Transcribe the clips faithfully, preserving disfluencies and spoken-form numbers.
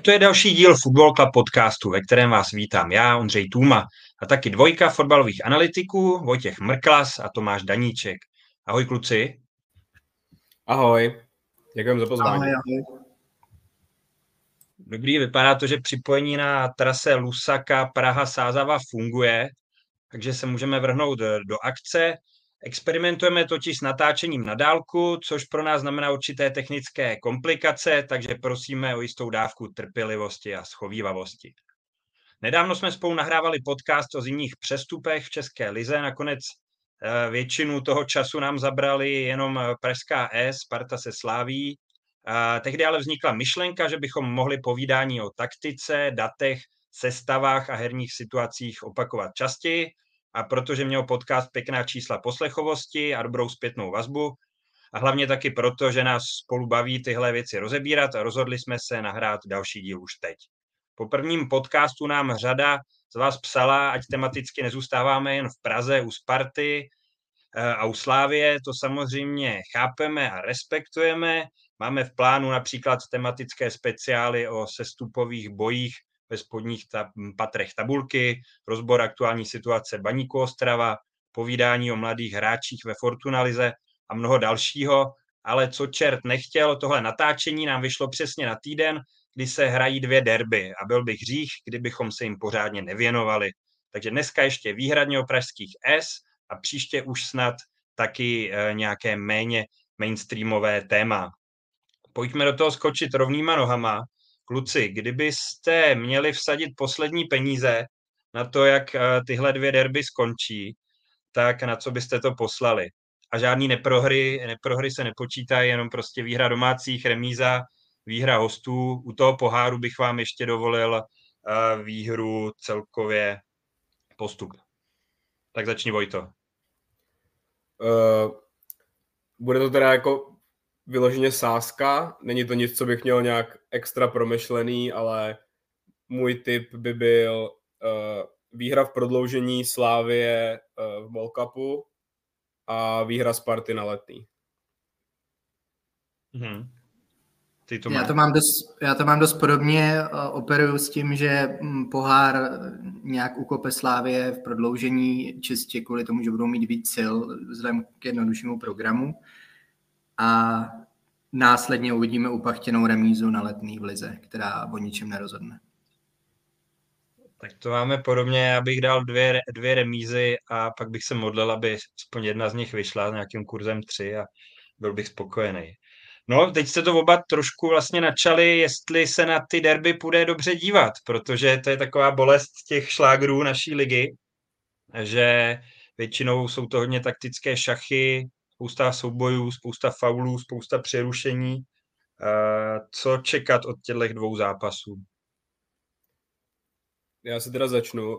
to je další díl Football Club podcastu, ve kterém vás vítám já, Ondřej Tůma, a taky dvojka fotbalových analytiků, Vojtěch Mrklas a Tomáš Daníček. Ahoj kluci. Ahoj, děkujeme za pozvání. Ahoj, ahoj. Dobrý, vypadá to, že připojení na trase Lusaka Praha-Sázava funguje, takže se můžeme vrhnout do akce. Experimentujeme totiž s natáčením na dálku, což pro nás znamená určité technické komplikace, takže prosíme o jistou dávku trpělivosti a schovívavosti. Nedávno jsme spolu nahrávali podcast o zimních přestupech v České lize, nakonec většinu toho času nám zabrali jenom pražská S, Sparta se Slaví. Tehdy ale vznikla myšlenka, že bychom mohli povídání o taktice, datech, sestavách a herních situacích opakovat častěji, a protože měl podcast pěkná čísla poslechovosti a dobrou zpětnou vazbu, a hlavně taky proto, že nás spolu baví tyhle věci rozebírat, a rozhodli jsme se nahrát další díl už teď. Po prvním podcastu nám řada z vás psala, ať tematicky nezůstáváme jen v Praze u Sparty a u Slávie, to samozřejmě chápeme a respektujeme. Máme v plánu například tematické speciály o sestupových bojích ve spodních ta- patrech tabulky, rozbor aktuální situace Baníku Ostrava, povídání o mladých hráčích ve Fortunalize a mnoho dalšího, ale co čert nechtěl, tohle natáčení nám vyšlo přesně na týden, kdy se hrají dvě derby a byl bych hřích, kdybychom se jim pořádně nevěnovali. Takže dneska ještě výhradně o pražských S a příště už snad taky e, nějaké méně mainstreamové téma. Pojďme do toho skočit rovnýma nohama. Kluci, kdybyste měli vsadit poslední peníze na to, jak e, tyhle dvě derby skončí, tak na co byste to poslali? A žádný neprohry, neprohry se nepočítají, jenom prostě výhra domácích, remíza, výhra hostů. U toho poháru bych vám ještě dovolil uh, výhru celkově postup. Tak začni, Vojto. Uh, bude to teda jako vyloženě sázka, není to nic, co bych měl nějak extra promyšlený, ale můj tip by byl uh, výhra v prodloužení Slávie uh, v Mall Cupu a výhra Sparty na Letný. Hmm. Ty to já, to mám dost, já to mám dost podobně, operuju s tím, že pohár nějak ukope Slávie v prodloužení čistě kvůli tomu, že budou mít víc sil vzhledem k jednoduššímu programu, a následně uvidíme upachtěnou remízu na Letný v lize, která o ničem nerozhodne. Tak to máme podobně, já bych dal dvě, dvě remízy a pak bych se modlil, aby aspoň jedna z nich vyšla s nějakým kurzem tři a byl bych spokojený. No, teď jste to oba trošku vlastně načali, jestli se na ty derby půjde dobře dívat, protože to je taková bolest těch šlágrů naší ligy, že většinou jsou to hodně taktické šachy, spousta soubojů, spousta faulů, spousta přerušení. Co čekat od těchto dvou zápasů? Já se teda začnu.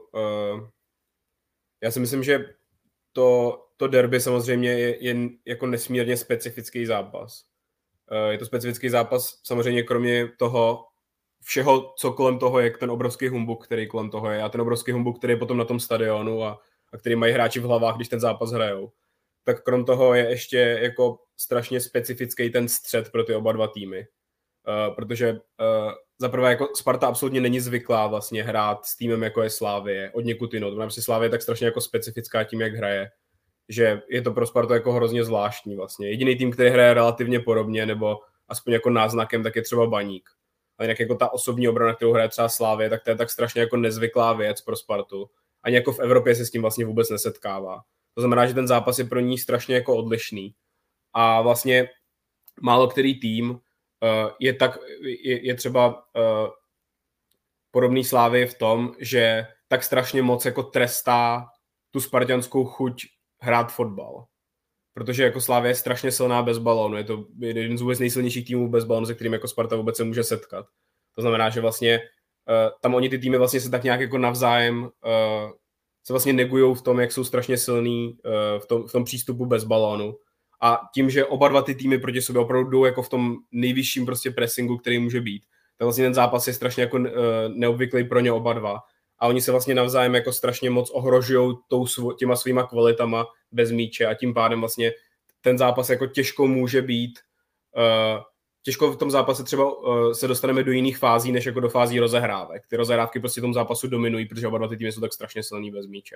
Já si myslím, že to, to derby samozřejmě je, je jako nesmírně specifický zápas. Je to specifický zápas samozřejmě kromě toho všeho, co kolem toho je, ten obrovský humbuk, který kolem toho je, a ten obrovský humbuk, který je potom na tom stadionu a, a který mají hráči v hlavách, když ten zápas hrajou. Tak krom toho je ještě jako strašně specifický ten střed pro ty oba dva týmy. Uh, protože uh, zaprvé jako Sparta absolutně není zvyklá vlastně hrát s týmem, jako je Slávie, od někud jinot. Protože Slávie je tak strašně jako specifická tím, jak hraje, že je to pro Spartu jako hrozně zvláštní vlastně. Jediný tým, který hraje relativně podobně, nebo aspoň jako náznakem, tak je třeba Baník. A jinak jako ta osobní obrana, kterou hraje třeba Slávie, tak to je tak strašně jako nezvyklá věc pro Spartu. Ani jako v Evropě se s tím vlastně vůbec nesetkává. To znamená, že ten zápas je pro ní strašně jako odlišný. A vlastně málo který tým uh, je, tak, je, je třeba uh, podobný Slávii v tom, že tak strašně moc jako trestá tu spartanskou chuť hrát fotbal. Protože jako Slavia je strašně silná bez balónu. Je to jeden z vůbec nejsilnějších týmů bez balónu, se kterým jako Sparta vůbec se může setkat. To znamená, že vlastně uh, tam oni ty týmy vlastně se tak nějak jako navzájem uh, se vlastně negujou v tom, jak jsou strašně silný uh, v, tom, v tom přístupu bez balónu. A tím, že oba dva ty týmy proti sobě opravdu jdou jako v tom nejvyšším prostě pressingu, který může být, tak vlastně ten zápas je strašně jako uh, neobvyklý pro ně oba dva. A oni se vlastně navzájem jako strašně moc ohrožují těma svýma kvalitama bez míče a tím pádem vlastně ten zápas jako těžko může být uh, těžko v tom zápase třeba uh, se dostaneme do jiných fází, než jako do fází rozehrávek. Ty rozehrávky prostě tomu zápasu dominují, protože oba dva ty týmy jsou tak strašně silný bez míče.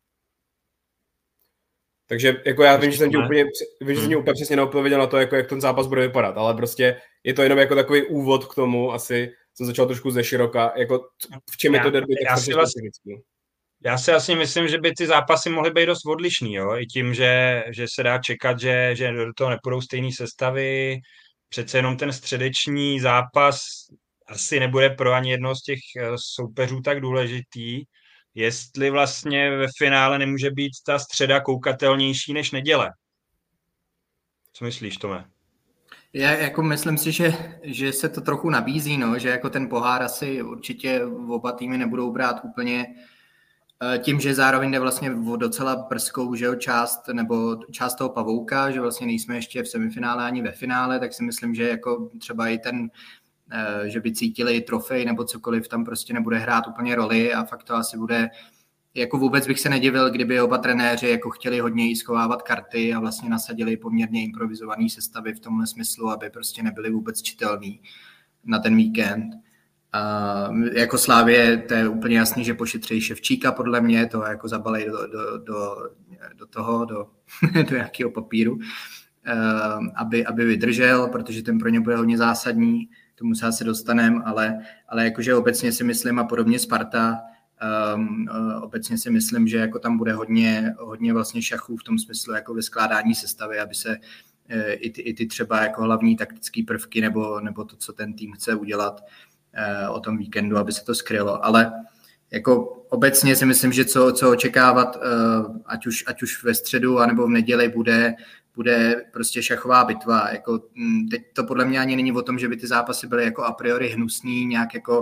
Takže jako já vím, že jsem ti úplně, vím, že jsem ti úplně přesně neodpověděl na to, jako, jak ten zápas bude vypadat, ale prostě je to jenom jako takový úvod k tomu, asi jsem začal trošku ze široka, jako v čem já, je to derby tak strašně specifický. Já si asi myslím, že by ty zápasy mohly být dost odlišný, jo? I tím, že, že se dá čekat, že, že do toho nepůjdou stejné sestavy, přece jenom ten středeční zápas asi nebude pro ani jednoho z těch soupeřů tak důležitý, jestli vlastně ve finále nemůže být ta středa koukatelnější než neděle. Co myslíš, Tome? Já jako myslím si, že, že se to trochu nabízí, no, že jako ten pohár asi určitě oba týmy nebudou brát úplně tím, že zároveň jde vlastně o docela brzkou, že jo, část, nebo část toho pavouka, že vlastně nejsme ještě v semifinále ani ve finále, tak si myslím, že jako třeba i ten, že by cítili trofej nebo cokoliv, tam prostě nebude hrát úplně roli a fakt to asi bude, jako vůbec bych se nedivil, kdyby oba trenéři jako chtěli hodně jí schovávat karty a vlastně nasadili poměrně improvizovaný sestavy v tomhle smyslu, aby prostě nebyly vůbec čitelný na ten víkend. Uh, jako Slávě, to je úplně jasný, že pošetří Ševčíka, podle mě, to jako zabalej do, do, do, do toho, do, do nějakého papíru, uh, aby, aby vydržel, protože ten pro ně bude hodně zásadní, tomu se asi dostaneme, ale, ale jakože obecně si myslím a podobně Sparta, um, uh, obecně si myslím, že jako tam bude hodně, hodně vlastně šachů v tom smyslu jako ve skládání sestavy, aby se uh, i, ty, i ty třeba jako hlavní taktické prvky nebo, nebo to, co ten tým chce udělat, o tom víkendu, aby se to skrylo, ale jako obecně si myslím, že co, co očekávat, ať už, ať už ve středu anebo v neděli bude, bude prostě šachová bitva. Jako, teď to podle mě ani není o tom, že by ty zápasy byly jako a priori hnusný, nějak jako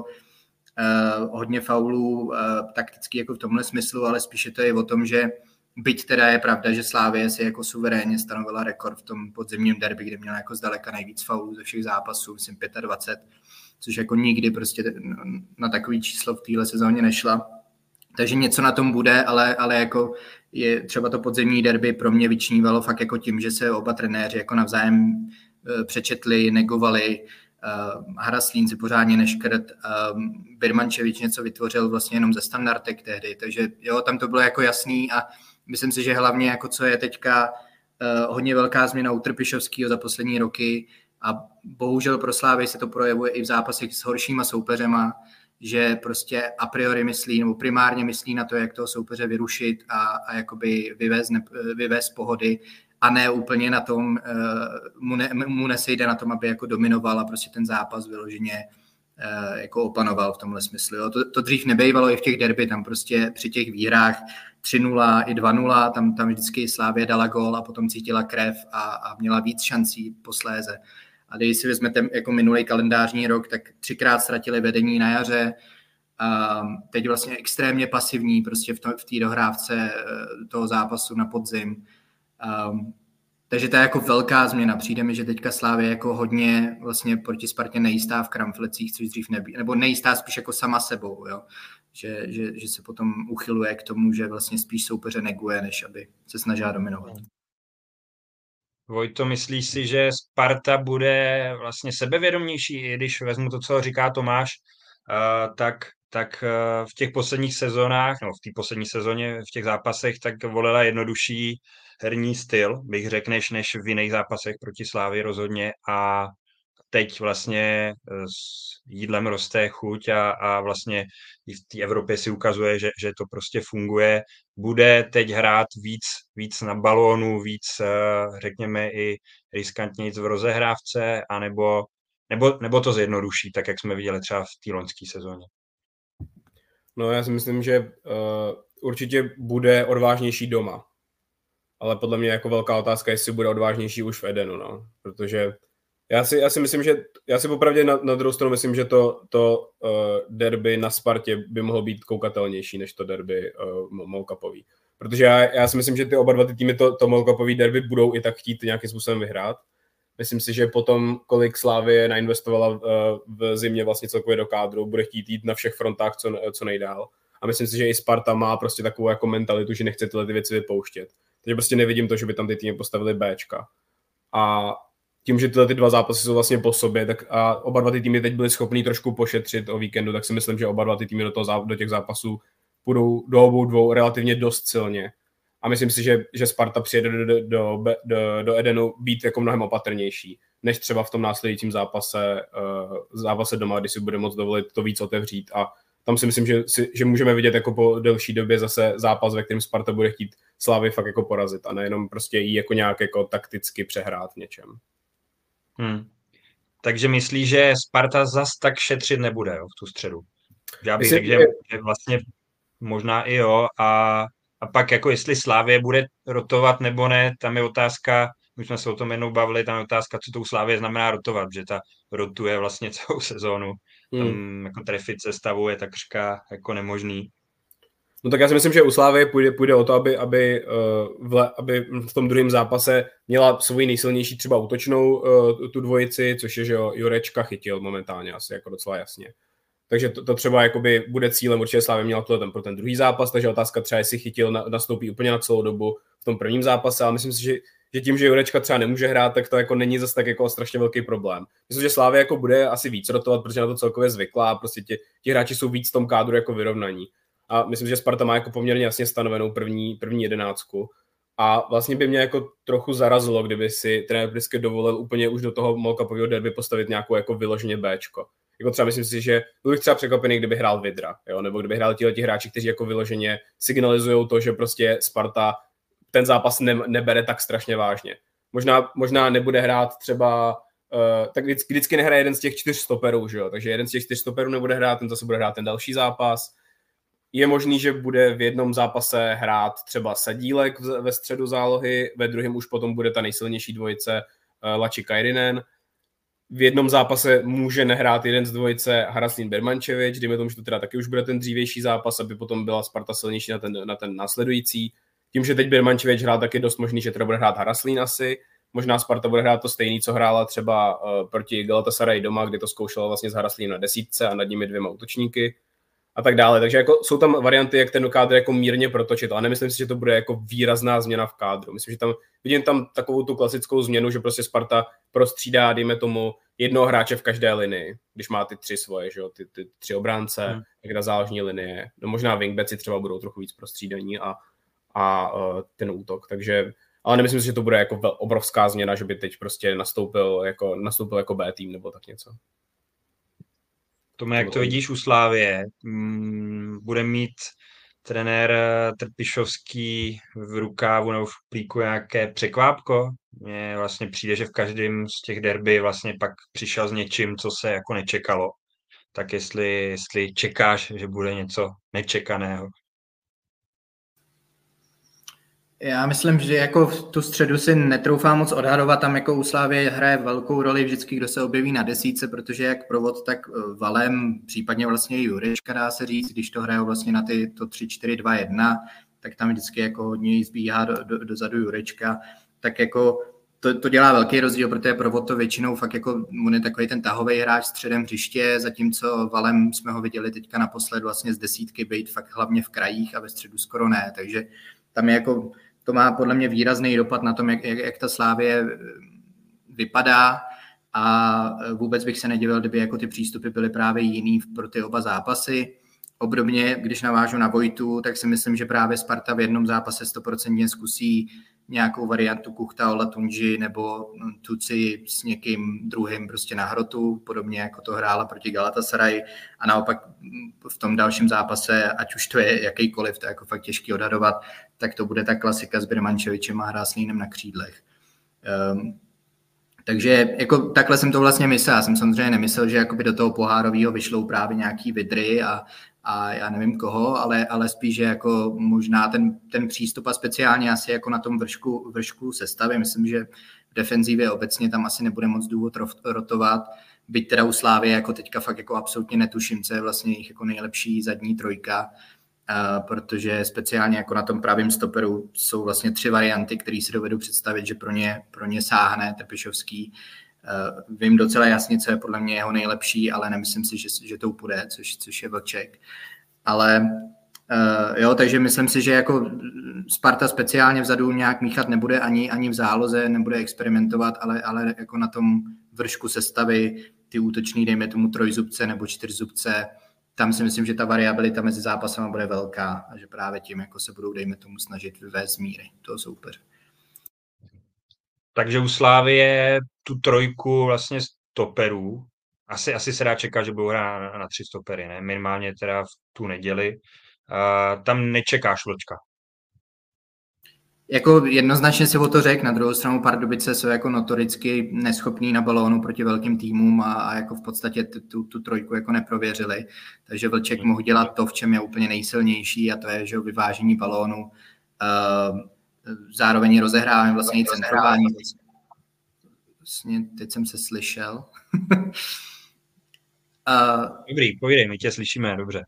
uh, hodně faulů, uh, takticky jako v tomhle smyslu, ale spíše to je o tom, že byť teda je pravda, že Slavie si jako suverénně stanovila rekord v tom podzimním derby, kde měla jako zdaleka nejvíc faulů ze všech zápasů, myslím dvacet pět, což jako nikdy prostě na takový číslo v téhle sezóně nešla. Takže něco na tom bude, ale, ale jako je třeba to podzimní derby pro mě vyčnívalo fakt jako tím, že se oba trenéři jako navzájem přečetli, negovali, Haraslín si pořádně neškrt, Birmančevič něco vytvořil vlastně jenom ze standardek tehdy, takže jo, tam to bylo jako jasný a myslím si, že hlavně jako co je teďka hodně velká změna u Trpišovského za poslední roky, a bohužel pro Slávy se to projevuje i v zápasech s horšíma soupeřema, že prostě a priori myslí, nebo primárně myslí na to, jak toho soupeře vyrušit a, a jakoby vyvést, ne, vyvést pohody a ne úplně na tom, mu, ne, mu nesejde na tom, aby jako dominoval a prostě ten zápas vyloženě jako opanoval v tomhle smyslu. Jo. To, to dřív nebejvalo i v těch derby, tam prostě při těch výhrách tři nula i dva nula, tam, tam vždycky Slávě dala gól a potom cítila krev a, a měla víc šancí posléze. A když si vezmete jako minulý kalendářní rok, tak třikrát ztratili vedení na jaře. A teď vlastně extrémně pasivní prostě v, to, v té dohrávce toho zápasu na podzim. Um, takže to je jako velká změna. Přijde mi, že teďka Slávě jako hodně vlastně proti Spartě nejistá v kramflecích, což dřív nebývalo, nebo nejistá spíš jako sama sebou, jo? Že, že, že se potom uchyluje k tomu, že vlastně spíš soupeře neguje, než aby se snažila dominovat. Vojto, myslíš si, že Sparta bude vlastně sebevědomější, i když vezmu to, co říká Tomáš, uh, tak, tak uh, v těch posledních sezónách, no v té poslední sezóně, v těch zápasech, tak volila jednodušší herní styl, bych řekl, než, než v jiných zápasech proti Slávii rozhodně a teď vlastně s jídlem roste chuť a, a vlastně i v té Evropě si ukazuje, že, že to prostě funguje. Bude teď hrát víc, víc na balónu, víc, řekněme, i riskantněji v rozehrávce, anebo, nebo, nebo to zjednoduší, tak jak jsme viděli třeba v té loňské sezóně. No já si myslím, že uh, určitě bude odvážnější doma. Ale podle mě jako velká otázka, jestli bude odvážnější už v Edenu, no. Protože Já si, já si myslím, že já si popravdě na, na druhou stranu myslím, že to, to uh, derby na Spartě by mohlo být koukatelnější než to derby uh, Molkapový. Protože já, já si myslím, že ty oba dva ty týmy to, to Molkapový derby budou i tak chtít nějakým způsobem vyhrát. Myslím si, že potom, kolik Slávie nainvestovala uh, v zimě vlastně celkově do kádru, bude chtít jít na všech frontách co, co nejdál. A myslím si, že i Sparta má prostě takovou jako mentalitu, že nechce tyhle ty věci vypouštět. Takže prostě nevidím to, že by tam ty týmy postavili Bčka. A tím, že tyhle ty dva zápasy jsou vlastně po sobě, tak a oba dva ty týmy teď byly schopný trošku pošetřit o víkendu, tak si myslím, že oba dva ty týmy do, toho, do těch zápasů půjdou do obou dvou relativně dost silně. A myslím si, že, že Sparta přijede do, do, do, do, do Edenu být jako mnohem opatrnější, než třeba v tom následujícím zápase, uh, zápase doma, kdy si bude moct dovolit to víc otevřít. A tam si myslím, že, si, že můžeme vidět jako po delší době zase zápas, ve kterém Sparta bude chtít Slavii fakt jako porazit a nejenom prostě jí jako nějak jako takticky přehrát v něčem. Hmm. Takže myslíš, že Sparta zas tak šetřit nebude, jo, v tu středu? Já bych řekl, že, že vlastně možná i jo a, a pak jako jestli Slavie bude rotovat nebo ne, tam je otázka, my jsme se o tom jednou bavili, tam je otázka, co tou Slavie znamená rotovat, že ta rotuje vlastně celou sezónu. Tam hmm. jako trefit sestavu je takřka jako nemožný. No tak já si myslím, že u Slavie půjde, půjde o to, aby, aby, uh, v, aby v tom druhém zápase měla svůj nejsilnější třeba útočnou uh, tu dvojici, což je, že jo, Jurečka Chytil momentálně asi jako docela jasně. Takže to, to třeba jakoby bude cílem, určitě Slavie měla tohle ten, pro ten druhý zápas, takže otázka třeba, jestli Chytil na, nastoupí úplně na celou dobu v tom prvním zápase, ale myslím si, že, že tím, že Jurečka třeba nemůže hrát, tak to jako není zase tak jako strašně velký problém. Myslím, že Slavie jako bude asi víc rotovat, protože na to celkově zvyklá a prostě ti, ti hráči jsou víc v tom kádru jako vyrovnaní. A myslím, že Sparta má jako poměrně jasně stanovenou první, první jedenáctku. A vlastně by mě jako trochu zarazilo, kdyby si trenér Priske dovolil úplně už do toho Molkapového derby postavit nějakou jako vyloženě Bčko. Jako třeba myslím si, že byl bych třeba překvapený, kdyby hrál Vidra, jo? Nebo kdyby hrál tihleti hráči, kteří jako vyloženě signalizují to, že prostě Sparta ten zápas ne, nebere tak strašně vážně. Možná, možná nebude hrát třeba, uh, tak vždycky, vždycky nehraje jeden z těch čtyř stoperů, že jo? Takže jeden z těch čtyř stoperů nebude hrát, ten zase bude hrát ten další zápas. Je možný, že bude v jednom zápase hrát třeba Sadílek ve středu zálohy, ve druhém už potom bude ta nejsilnější dvojice uh, Lači Kairinen. V jednom zápase může nehrát jeden z dvojice Haraslín Birmančevič, dejme tomu, že to teda taky už bude ten dřívější zápas, aby potom byla Sparta silnější na ten, na ten následující. Tím, že teď Birmančevič hrál, tak je dost možný, že teda bude hrát Haraslín asi. Možná Sparta bude hrát to stejný, co hrála třeba uh, proti Galatasaray doma, kde to zkoušela vlastně s Haraslínem na desítce a nad nimi dvěma útočníky a tak dále. Takže jako jsou tam varianty, jak ten kádr jako mírně protočit, ale nemyslím si, že to bude jako výrazná změna v kádru. Myslím, že tam vidím tam takovou tu klasickou změnu, že prostě Sparta prostřídá, dejme tomu, jednoho hráče v každé linii, když má ty tři svoje, že jo, ty, ty tři obránce, hmm. jak na záložní linie. No možná wingbacki třeba budou trochu víc prostřídaní a, a uh, ten útok. Takže, ale nemyslím si, že to bude jako obrovská změna, že by teď prostě nastoupil jako, nastoupil jako B tým nebo tak něco. Tome, jak to vidíš u Slávie? Bude mít trenér Trpišovský v rukávu nebo v plíku nějaké překvápko? Mně vlastně přijde, že v každém z těch derby vlastně pak přišel s něčím, co se jako nečekalo. Tak jestli, jestli čekáš, že bude něco nečekaného. Já myslím, že jako v tu středu si netroufám moc odhadovat, tam jako u Slávie hraje velkou roli vždycky, kdo se objeví na desítce, protože jak provod, tak Valem, případně vlastně Jurečka, dá se říct, když to hrajou vlastně na ty to tři čtyři dva jedna, tak tam vždycky jako hodně zbíhá do, do, dozadu Jurečka, tak jako to, to dělá velký rozdíl, protože provod to většinou fakt jako on je takový ten tahový hráč středem hřiště, zatímco Valem jsme ho viděli teďka naposled vlastně z desítky být fakt hlavně v krajích a ve středu skoro ne, takže tam je jako, to má podle mě výrazný dopad na tom, jak, jak, jak ta Slávie vypadá a vůbec bych se nedivil, kdyby jako ty přístupy byly právě jiný pro ty oba zápasy. Obdobně, když navážu na Vojtu, tak si myslím, že právě Sparta v jednom zápase stoprocentně zkusí nějakou variantu Kuchta, Olatunji nebo Tuci s někým druhým prostě na hrotu, podobně jako to hrála proti Galatasaray a naopak v tom dalším zápase, ať už to je jakýkoliv, to je jako fakt těžký odhadovat, tak to bude ta klasika s Birmančevičem a Hráslínem na křídlech. Um, takže jako takhle jsem to vlastně myslel. Já jsem samozřejmě nemyslel, že jakoby do toho pohárového vyšlou právě nějaký vidry a, a já nevím koho, ale, ale spíš, že jako možná ten, ten přístup a speciálně asi jako na tom vršku, vršku sestavy. Myslím, že v defenzívě obecně tam asi nebude moc důvod rotovat. Byť teda u Slávie jako teďka fakt jako absolutně netuším, co je vlastně jejich jako nejlepší zadní trojka, Uh, protože speciálně jako na tom pravém stoperu jsou vlastně tři varianty, které si dovedu představit, že pro ně, pro ně sáhne Trpišovský. Uh, vím docela jasně, co je podle mě jeho nejlepší, ale nemyslím si, že, že to půjde, což, což je Vlček. Ale uh, jo, takže myslím si, že jako Sparta speciálně vzadu nějak míchat nebude ani, ani v záloze, nebude experimentovat, ale, ale jako na tom vršku sestavy ty útoční, dejme tomu trojzubce nebo čtyřzubce, tam si myslím, že ta variabilita mezi zápasama bude velká a že právě tím jako se budou, dejme tomu, snažit vyvést z míry toho soupeře. Takže u Slávie tu trojku vlastně stoperů, asi, asi se dá čekat, že budou hrát na, na tři stopery, ne? Minimálně teda v tu neděli. Uh, tam nečekáš Vlčka. Jako jednoznačně si o to řek, na druhou stranu Pardubice jsou jako notoricky neschopní na balónu proti velkým týmům a, a jako v podstatě tu, tu trojku jako neprověřili, takže Vlček mohl dělat to, v čem je úplně nejsilnější a to je, že vyvážení balónu, uh, zároveň rozehrávání vlastně i centrování. Vlastně teď jsem se slyšel. uh, Dobrý, povídej, my tě slyšíme, dobře.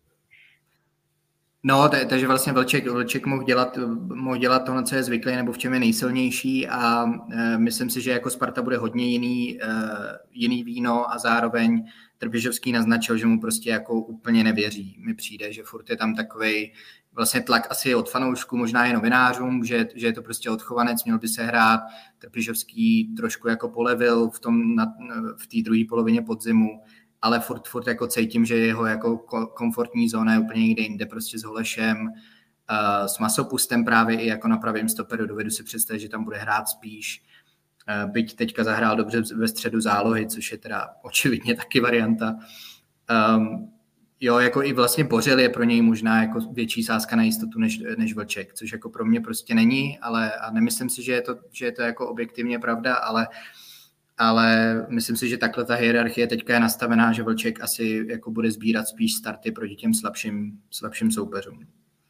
No, t- takže vlastně Vlček, Vlček mohl dělat, mohl dělat tohle, co je zvyklý, nebo v čem je nejsilnější a e, myslím si, že jako Sparta bude hodně jiný, e, jiný víno a zároveň Trpišovský naznačil, že mu prostě jako úplně nevěří. Mi přijde, že furt je tam takovej vlastně tlak asi od fanoušků, možná i novinářům, že, že je to prostě odchovanec, měl by se hrát. Trpišovský trošku jako polevil v tom na, v té druhé polovině podzimu, ale furt, furt jako cítím, že jeho jako komfortní zóna je úplně někde jinde, prostě s Holešem, uh, s Masopustem právě i jako na pravém stoperu, dovedu si představit, že tam bude hrát spíš. Uh, byť teďka zahrál dobře ve středu zálohy, což je teda očividně taky varianta. Um, jo, jako i vlastně Bořil je pro něj možná jako větší sázka na jistotu než, než Vlček, což jako pro mě prostě není, ale a nemyslím si, že je to, že je to jako objektivně pravda, ale ale myslím si, že takhle ta hierarchie teďka je nastavená, že Vlček asi jako bude sbírat spíš starty proti těm slabším, slabším soupeřům.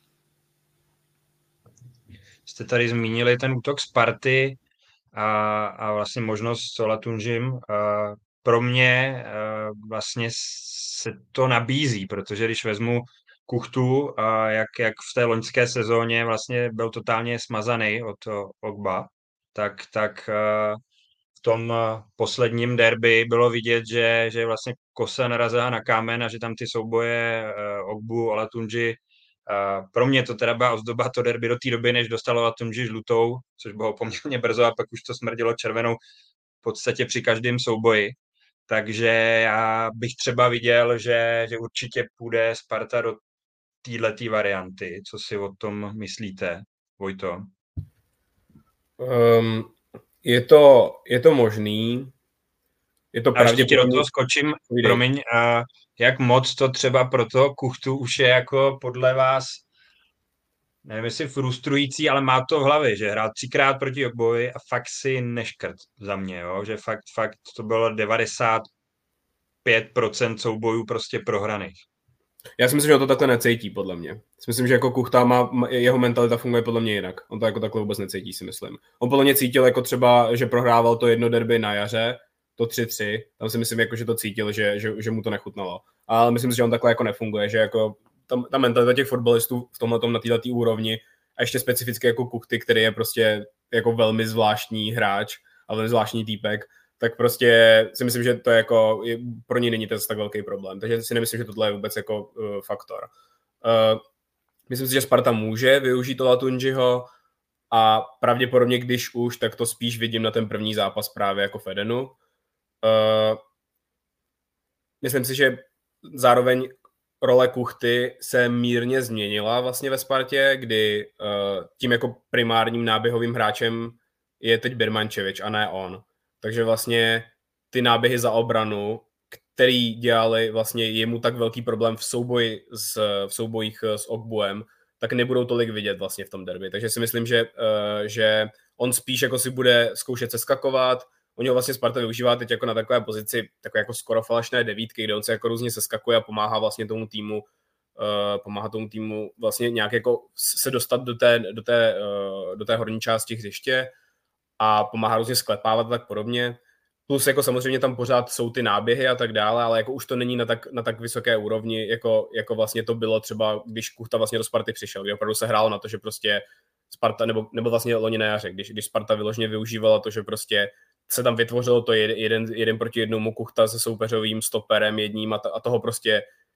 Jste tady zmínili ten útok Sparty a, a vlastně možnost s Olatunžim. Pro mě vlastně se to nabízí, protože když vezmu Kuchtu, jak, jak v té loňské sezóně vlastně byl totálně smazaný od Ogba, tak, tak v tom posledním derby bylo vidět, že, že vlastně kosa narazila na kámen a že tam ty souboje Ogbu, Olatunži, pro mě to teda byla ozdoba to derby do té doby, než dostalo Olatunži žlutou, což bylo poměrně brzo a pak už to smrdilo červenou v podstatě při každém souboji. Takže já bych třeba viděl, že, že určitě půjde Sparta do této varianty. Co si o tom myslíte, Vojto? Um... Je to, je to možný. Je to a ještě pravděpodobně... do toho skočím, promiň, a jak moc to třeba pro toho Kuchtu už je jako podle vás, nevím jestli frustrující, ale má to v hlavě, že hrál třikrát proti Ogbovi a fakt si neškrt za mě, jo? Že fakt, fakt to bylo devadesát pět procent soubojů prostě prohraných. Já si myslím, že on to takhle necítí, podle mě. Myslím, že jako Kuchta má, jeho mentalita funguje podle mě jinak. On to jako takhle vůbec necítí, si myslím. On podle mě cítil jako třeba, že prohrával to jedno derby na jaře, to tři tři. Tam si myslím, jako, že to cítil, že, že, že mu to nechutnalo. Ale myslím si, že on takhle jako nefunguje, že jako ta, ta mentalita těch fotbalistů v tomhletom na této úrovni a ještě specificky jako Kuchty, který je prostě jako velmi zvláštní hráč a velmi zvláštní týpek, tak prostě si myslím, že to je jako, je, pro ní není to tak velký problém. Takže si nemyslím, že tohle je vůbec jako uh, faktor. Uh, myslím si, že Sparta může využít Olatunžiho a pravděpodobně, když už, tak to spíš vidím na ten první zápas právě jako v Edenu. Uh, myslím si, že zároveň role Kuchty se mírně změnila vlastně ve Spartě, kdy uh, tím jako primárním náběhovým hráčem je teď Birmančevič a ne on. Takže vlastně ty náběhy za obranu, který dělali vlastně jemu tak velký problém v souboji s, v soubojích s Ogbuem, tak nebudou tolik vidět vlastně v tom derby. Takže si myslím, že, uh, že on spíš jako si bude zkoušet seskakovat. On ho vlastně Sparta využívá teď jako na takové pozici takové jako skoro falešné devítky, kde on se jako různě seskakuje a pomáhá vlastně tomu týmu uh, pomáhá tomu týmu vlastně nějak jako se dostat do té, do té, uh, do té horní části hřiště a pomáhá různě sklepávat a tak podobně. Plus jako samozřejmě tam pořád jsou ty náběhy a tak dále, ale jako už to není na tak, na tak vysoké úrovni, jako, jako vlastně to bylo třeba, když Kuchta vlastně do Sparty přišel, kdy opravdu se hrálo na to, že prostě Sparta, nebo, nebo vlastně loni na jaře, když, když Sparta vyloženě využívala to, že prostě se tam vytvořilo to jeden, jeden, jeden proti jednomu Kuchta se soupeřovým stoperem jedním a, to, a toho prostě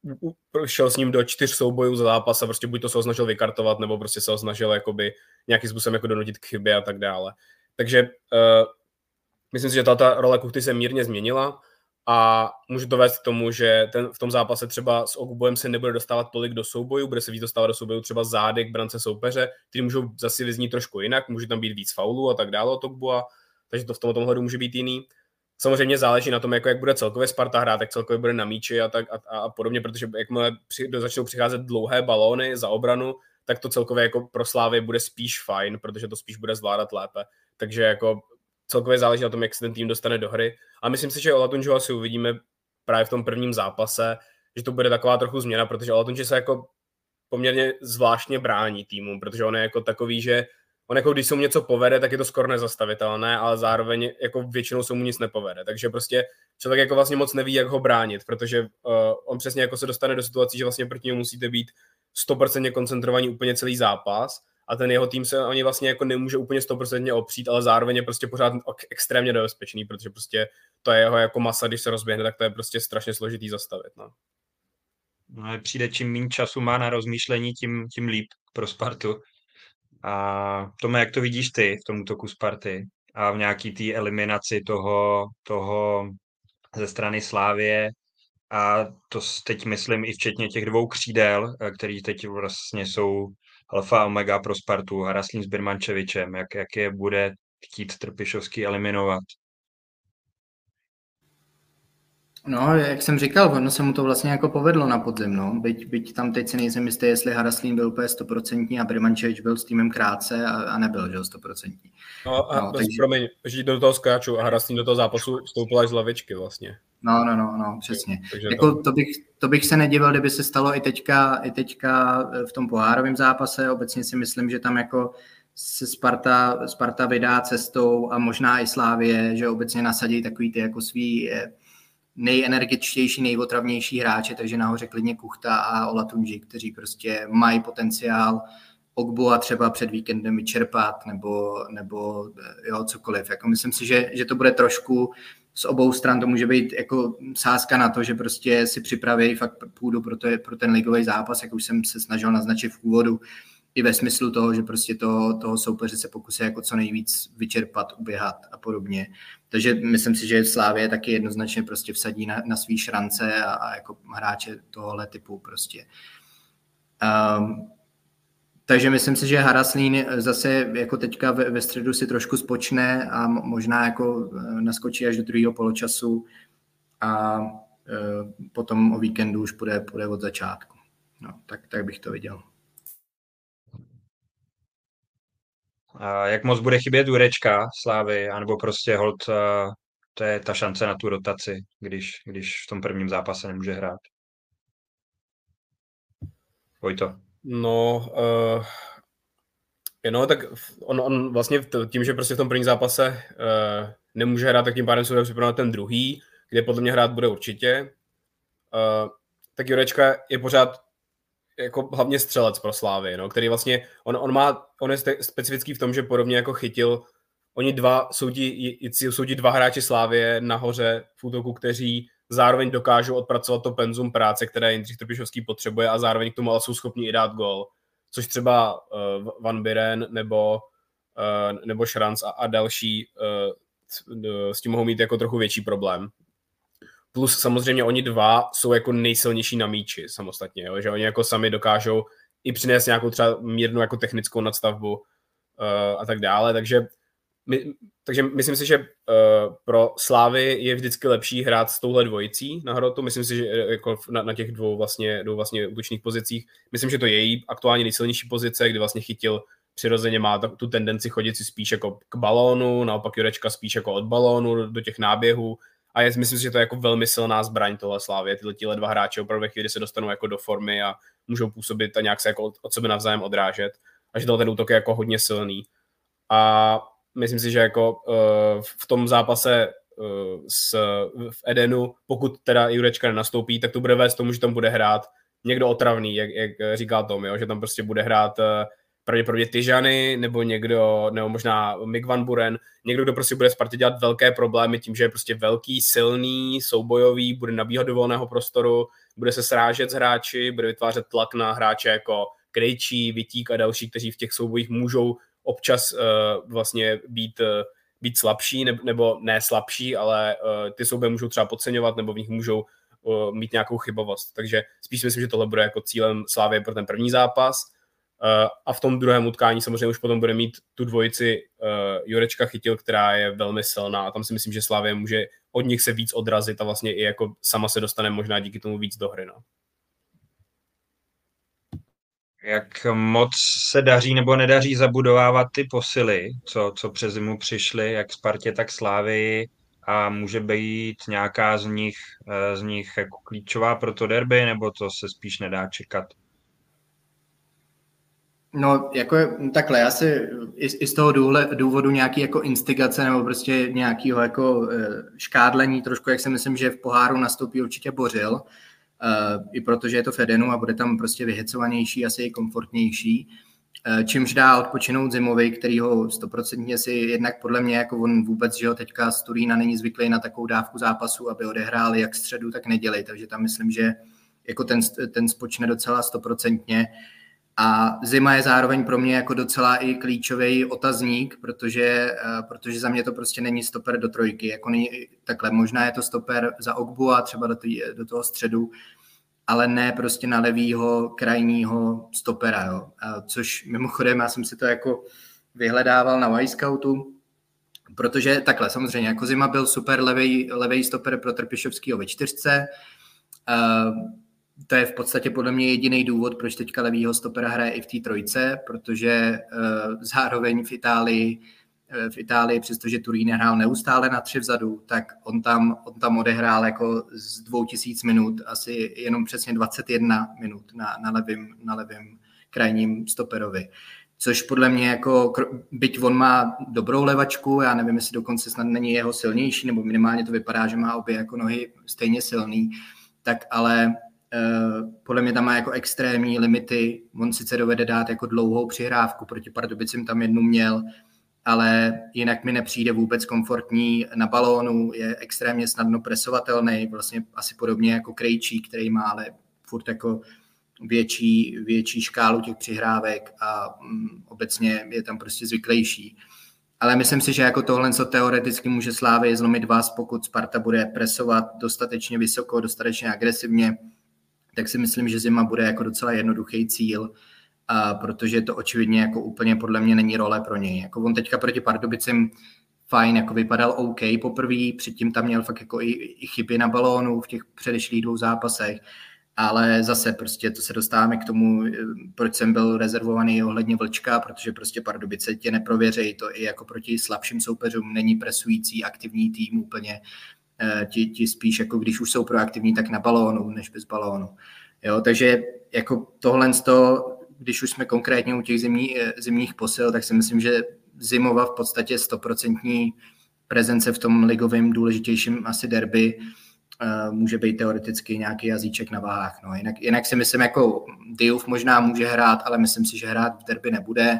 šel s ním do čtyř soubojů za zápas a prostě buď to se ho snažil vykartovat, nebo prostě se ho snažil jakoby nějakým způsobem jako donutit k chybě a tak dále. Takže uh, myslím si, že ta role Kuchty se mírně změnila a může to vést k tomu, že ten, v tom zápase třeba s Ogbuem se nebude dostávat tolik do soubojů, bude se víc dostávat do soubojů třeba zády k brance soupeře, který můžou zase vyznít trošku jinak, může tam být víc faulů a tak dále od Ogbua, takže to v tomhle hledu může být jiný. Samozřejmě záleží na tom, jako jak bude celkově Sparta hrát, jak celkově bude na míči a, tak, a, a podobně, protože jakmile při, začnou přicházet dlouhé balóny za obranu, tak to celkově jako pro Slávy bude spíš fajn, protože to spíš bude zvládat lépe. Takže jako celkově záleží na tom, jak se ten tým dostane do hry. A myslím si, že Olatunji asi uvidíme právě v tom prvním zápase, že to bude taková trochu změna, protože Olatunji se jako poměrně zvláštně brání týmu, protože on je jako takový, že on jako když se mu něco povede, tak je to skoro nezastavitelné, ale zároveň jako většinou se mu nic nepovede. Takže prostě člověk jako vlastně moc neví, jak ho bránit, protože uh, on přesně jako se dostane do situací, že vlastně proti němu musíte být sto procent koncentrovaní úplně celý zápas a ten jeho tým se oni vlastně jako nemůže úplně sto procent opřít, ale zároveň je prostě pořád extrémně nebezpečný, protože prostě to je jeho jako masa, když se rozběhne, tak to je prostě strašně složitý zastavit. No. No, přijde, čím méně času má na rozmýšlení, tím, tím líp pro Spartu. A Tome, jak to vidíš ty v tom útoku Sparty a v nějaký té eliminaci toho, toho ze strany Slávie a to teď myslím i včetně těch dvou křídel, který teď vlastně jsou alfa a omega pro Spartu, Haraslín s Birmančevičem, jak, jak je bude chtít Trpišovský eliminovat? No, jak jsem říkal, ono se mu to vlastně jako povedlo na podzim, no. Byť, byť tam teď si nejsem jistý, jestli Haraslín byl úplně stoprocentní a Birmančevič byl s týmem krátce a, a nebyl, že jo, stoprocentní. No a no, takže... promiň, že do toho skáču a Haraslín do toho zápasu vstoupil až z lavičky vlastně. No, no, no, no, přesně. Takže jako to... To, bych, to bych se nedivil, kdyby se stalo i teďka, i teďka v tom pohárovém zápase. Obecně si myslím, že tam jako se Sparta, Sparta vydá cestou a možná i Slávie, že obecně nasadí takový ty jako svý nejenergičtější, nejotravnější hráče, takže nahoře klidně Kuchta a Olatunji, kteří prostě mají potenciál Ogbua třeba před víkendem vyčerpat nebo, nebo jo, cokoliv. Jako myslím si, že, že to bude trošku z obou stran, to může být jako sázka na to, že prostě si připraví fakt půdu pro, to, pro ten ligový zápas, jak už jsem se snažil naznačit v úvodu, i ve smyslu toho, že prostě to, toho soupeře se pokusí jako co nejvíc vyčerpat, uběhat a podobně. Takže myslím si, že Slávie taky jednoznačně prostě vsadí na, na svý šrance a, a jako hráče tohohle typu prostě. Um, takže myslím si, že Haraslín zase jako teďka ve, ve středu si trošku spočne a možná jako naskočí až do druhého poločasu a uh, potom o víkendu už půjde, půjde od začátku. No, tak, tak bych to viděl. A jak moc bude chybět Jurečka Slávy, anebo prostě hold, to je ta šance na tu rotaci, když, když v tom prvním zápase nemůže hrát? Vojto. No, uh, no, tak on, on vlastně tím, že prostě v tom prvním zápase uh, nemůže hrát, tak tím pádem se bude připravovat ten druhý, kde podle mě hrát bude určitě. Uh, tak Jurečka je pořád jako hlavně střelec pro Slávy, no, který vlastně, on, on má, on je specifický v tom, že podobně jako Chytil, oni dva, jsou ti, jsou ti dva hráči Slávie nahoře v útoku, kteří zároveň dokážou odpracovat to penzum práce, které Jindřich Trpišovský potřebuje a zároveň k tomu ale jsou schopni i dát gól, což třeba uh, Van Biren nebo, uh, nebo Šranc a, a další uh, s tím mohou mít jako trochu větší problém. Plus samozřejmě oni dva jsou jako nejsilnější na míči samostatně, jo? Že oni jako sami dokážou i přinést nějakou třeba mírnou jako technickou nadstavbu uh, a tak dále, takže, my, takže myslím si, že uh, pro Slávy je vždycky lepší hrát s touhle dvojicí na hrotu, myslím si, že jako na, na těch dvou vlastně, dvou vlastně útočných pozicích, myslím, že to je její aktuálně nejsilnější pozice, kdy vlastně Chytil přirozeně má tu tendenci chodit si spíš jako k balónu, naopak Jurečka spíš jako od balónu do těch náběhů. A já myslím si, že to je jako velmi silná zbraň tohle Slávie. Tyhle tíhle dva hráči opravdu ve chvíli se dostanou jako do formy a můžou působit a nějak se jako od, od sebe navzájem odrážet. A že ten útok je jako hodně silný. A myslím si, že jako uh, v tom zápase uh, s, v Edenu, pokud teda Jurečka nenastoupí, tak to bude vést tomu, že tam bude hrát někdo otravný, jak, jak říkal Tom, jo? Že tam prostě bude hrát uh, pravděpodobně Tyžany, nebo někdo, nebo možná Mick Van Buren, někdo, kdo prostě bude Spartě dělat velké problémy tím, že je prostě velký, silný, soubojový, bude nabíhat do volného prostoru, bude se srážet s hráči, bude vytvářet tlak na hráče jako Krejčí, Vitík a další, kteří v těch soubojích můžou občas uh, vlastně být, uh, být slabší, ne, nebo ne slabší, ale uh, ty souboje můžou třeba podceňovat, nebo v nich můžou uh, mít nějakou chybovost. Takže spíš myslím, že tohle bude jako cílem Slávie pro ten první zápas. Uh, a v tom druhém utkání samozřejmě už potom bude mít tu dvojici uh, Jurečka Chytil, která je velmi silná a tam si myslím, že Slavie může od nich se víc odrazit a vlastně i jako sama se dostane možná díky tomu víc do hry. No. Jak moc se daří nebo nedaří zabudovávat ty posily, co, co přes zimu přišly, jak Spartě, tak Slavii, a může být nějaká z nich, z nich jako klíčová pro to derby, nebo to se spíš nedá čekat? No, jako takhle, já si i, i z toho důvodu nějaký jako instigace nebo prostě nějakého jako škádlení trošku, jak si myslím, že v poháru nastoupí určitě Bořil, uh, i protože je to Fedenu a bude tam prostě vyhecovanější, asi i komfortnější, uh, čímž dá odpočinout Zimovi, který ho stoprocentně si jednak podle mě, jako on vůbec, že ho teďka z Turína není zvyklý na takovou dávku zápasu, aby odehrál jak středu, tak neděli, takže tam myslím, že jako ten, ten spočne docela stoprocentně. A zima je zároveň pro mě jako docela i klíčový otazník, protože, protože za mě to prostě není stoper do trojky. Jako není, takhle, možná je to stoper za Ogbu a třeba do, tý, do toho středu, ale ne prostě na levýho krajního stopera. Jo. A což mimochodem, já jsem si to jako vyhledával na Wiseoutu, protože takhle, samozřejmě, jako Zima byl super levej, levej stoper pro Trpišovskýho ve čtyřce. To je v podstatě podle mě jediný důvod, proč teďka levýho stopera hraje i v té trojce, protože uh, zároveň v Itálii, uh, v Itálii, přestože Turín hrál neustále na tři vzadu, tak on tam, on tam odehrál jako z dvou tisíc minut, asi jenom přesně dvacet jedna minut na, na, levým, na levým krajním stoperovi. Což podle mě jako, byť on má dobrou levačku, já nevím, jestli dokonce snad není jeho silnější, nebo minimálně to vypadá, že má obě jako nohy stejně silný, tak ale Uh, podle mě tam má jako extrémní limity, on sice dovede dát jako dlouhou přihrávku, proti Pardubicím tam jednu měl, ale jinak mi nepřijde vůbec komfortní na balónu, je extrémně snadno presovatelný, vlastně asi podobně jako Krejčí, který má ale furt jako větší, větší škálu těch přihrávek a um, obecně je tam prostě zvyklejší. Ale myslím si, že jako tohle, co teoreticky může Slávy zlomit vás, pokud Sparta bude presovat dostatečně vysoko, dostatečně agresivně, tak si myslím, že Zima bude jako docela jednoduchý cíl, a protože to očividně jako úplně podle mě není role pro něj. Jako on teďka proti Pardubicím fajn, jako vypadal OK poprvé, předtím tam měl fakt jako i, i chyby na balónu v těch předešlých dvou zápasech, ale zase prostě to se dostáváme k tomu, proč jsem byl rezervovaný ohledně Vlčka, protože prostě Pardubice tě neprověřejí, to i jako proti slabším soupeřům není presující aktivní tým úplně, Ti, ti spíš, jako když už jsou proaktivní, tak na balónu, než bez balónu. Jo, takže jako tohle, když už jsme konkrétně u těch zimní, zimních posil, tak si myslím, že Zimova v podstatě stoprocentní prezence v tom ligovém důležitějším asi derby uh, může být teoreticky nějaký jazyček na váhách. No. Jinak, jinak si myslím, jako Diouf možná může hrát, ale myslím si, že hrát v derby nebude.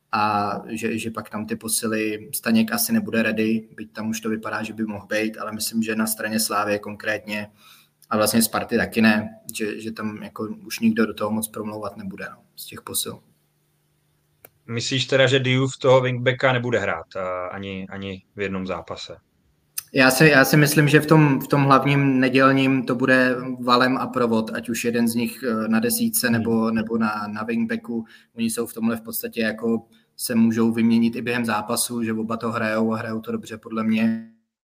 A že, že pak tam ty posily, Staněk asi nebude ready, byť tam už to vypadá, že by mohl být, ale myslím, že na straně Slávie konkrétně a vlastně Sparty taky ne, že, že tam jako už nikdo do toho moc promlouvat nebude, no, z těch posil. Myslíš teda, že Diouf toho wingbacka nebude hrát ani, ani v jednom zápase? Já si, já si myslím, že v tom, v tom hlavním nedělním to bude Valem a Provod, ať už jeden z nich na desítce nebo, nebo na, na wingbacku. Oni jsou v tomhle v podstatě jako se můžou vyměnit i během zápasu, že oba to hrajou a hrajou to dobře podle mě.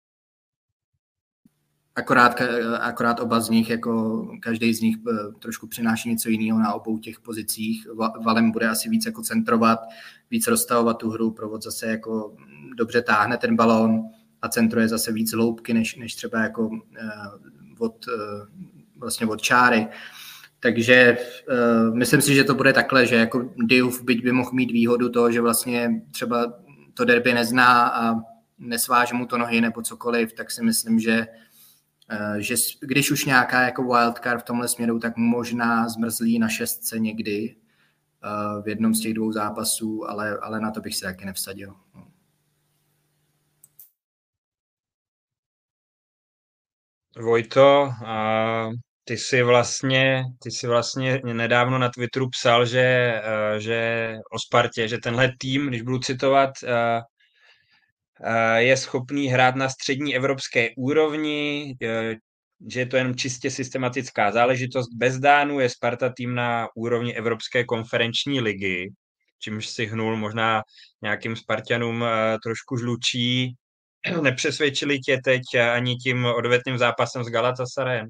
Akorát, akorát oba z nich, jako každý z nich trošku přináší něco jiného na obou těch pozicích. Valem bude asi víc jako centrovat, víc rozstavovat tu hru, Provod zase jako dobře táhne ten balón a centruje zase víc hloubky, než, než třeba jako uh, od, uh, vlastně od čáry. Takže uh, myslím si, že to bude takhle, že jako Diouf byť by mohl mít výhodu toho, že vlastně třeba to derby nezná a nesváže mu to nohy nebo cokoliv, tak si myslím, že, uh, že když už nějaká jako wildcard v tomhle směru, tak možná zmrzlí na šestce někdy, v jednom z těch dvou zápasů, ale, ale na to bych se taky nevsadil. Vojto, a ty jsi vlastně, ty jsi vlastně nedávno na Twitteru psal, že, že o Spartě, že tenhle tým, když budu citovat, je schopný hrát na střední evropské úrovni, že je to jenom čistě systematická záležitost. Bez Dánů je Sparta tým na úrovni Evropské konferenční ligy, čímž si hnul možná nějakým Spartanům trošku žlučí. Nepřesvědčili tě teď ani tím odvetným zápasem s Galatasarajem?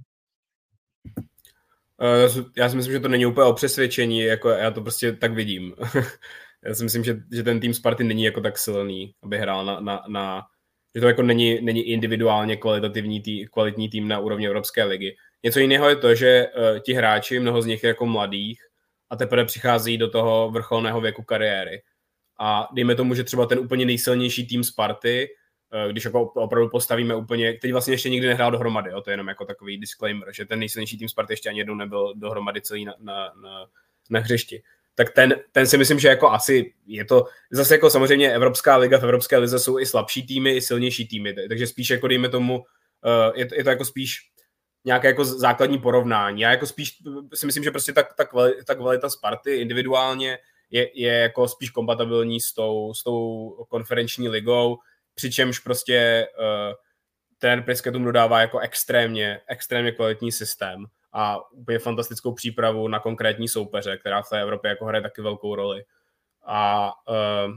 Já si myslím, že to není úplně o přesvědčení, jako já to prostě tak vidím. Já si myslím, že, že ten tým Sparty není jako tak silný, aby hrál na, na, na že to jako není, není individuálně kvalitativní tý, kvalitní tým na úrovni Evropské ligy. Něco jiného je to, že uh, ti hráči, mnoho z nich je jako mladých a teprve přichází do toho vrcholného věku kariéry. A dejme tomu, že třeba ten úplně nejsilnější tým Sparty, uh, když jako opravdu postavíme úplně, teď vlastně ještě nikdy nehrál dohromady, jo, to je jenom jako takový disclaimer, že ten nejsilnější tým Sparty ještě ani jednou nebyl dohromady celý na, na, na, na hřišti. Tak ten, ten si myslím, že jako asi je to, zase jako samozřejmě Evropská liga, v Evropské lize jsou i slabší týmy, i silnější týmy, takže spíš jako dejme tomu, je to, je to jako spíš nějaké jako základní porovnání. Já jako spíš si myslím, že prostě ta, ta, kvalita, ta kvalita Sparty individuálně je, je jako spíš kompatibilní s tou, s tou konferenční ligou, přičemž prostě uh, ten Prisketům dodává jako extrémně, extrémně kvalitní systém a úplně fantastickou přípravu na konkrétní soupeře, která v té Evropě jako hraje taky velkou roli. A uh,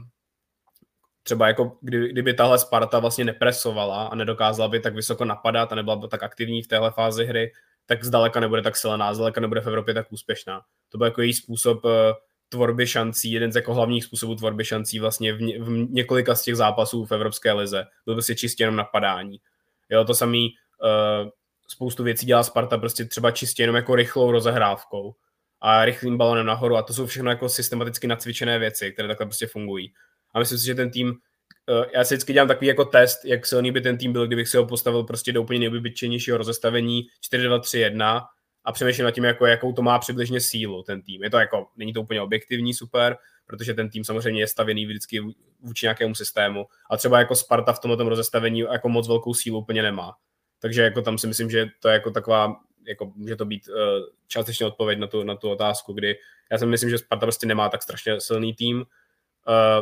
třeba jako kdy, kdyby tahle Sparta vlastně nepresovala a nedokázala by tak vysoko napadat a nebyla by tak aktivní v téhle fázi hry, tak zdaleka nebude tak silná, zdaleka nebude v Evropě tak úspěšná. To byl jako její způsob uh, tvorby šancí, jeden z jako hlavních způsobů tvorby šancí vlastně v, ně, v několika z těch zápasů v Evropské lize. Byl prostě čistě jenom napadání. Jo, to samý uh, spoustu věcí dělá Sparta prostě třeba čistě jenom jako rychlou rozehrávkou a rychlým balonem nahoru a to jsou všechno jako systematicky nacvičené věci, které takhle prostě fungují. A myslím si, že ten tým, já si vždycky dělám takový jako test, jak silný by ten tým byl, kdybych si ho postavil prostě do úplně nejobyčejnějšího rozestavení čtyři dva tři jedna a přemýšlím nad tím, jako, jakou to má přibližně sílu ten tým. Je to jako, není to úplně objektivní super, protože ten tým samozřejmě je stavěný vždycky vůči nějakému systému a třeba jako Sparta v tomto rozestavení jako moc velkou sílu úplně nemá. Takže jako tam si myslím, že to je jako taková, jako může to být uh, částečně odpověď na tu, na tu otázku, kdy já si myslím, že Sparta prostě nemá tak strašně silný tým. Uh,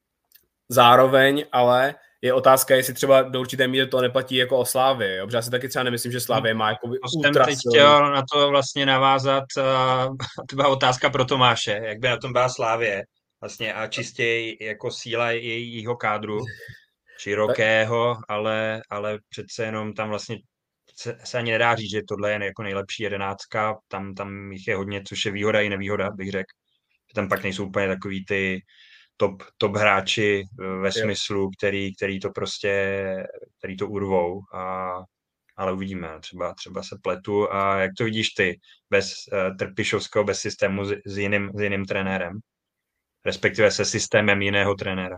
zároveň ale je otázka, jestli třeba do určité míry to neplatí jako o Slávii, jo? Protože já si taky třeba nemyslím, že Slávie má jako ultra teď chtěl na to vlastně navázat, uh, to byla otázka pro Tomáše, jak by na tom byla Slávie vlastně a čistě jako síla jejího kádru, širokého, ale, ale přece jenom tam vlastně se, se ani nedá říct, že tohle je jako nejlepší jedenáctka, tam, tam jich je hodně, což je výhoda i nevýhoda, bych řekl. Tam pak nejsou úplně takový ty top, top hráči ve jo. smyslu, který, který to prostě, který to urvou, a, ale uvidíme, třeba, třeba se pletu. A jak to vidíš ty, bez uh, Trpišovského, bez systému s, s, jiným, s jiným trenérem, respektive se systémem jiného trenéra?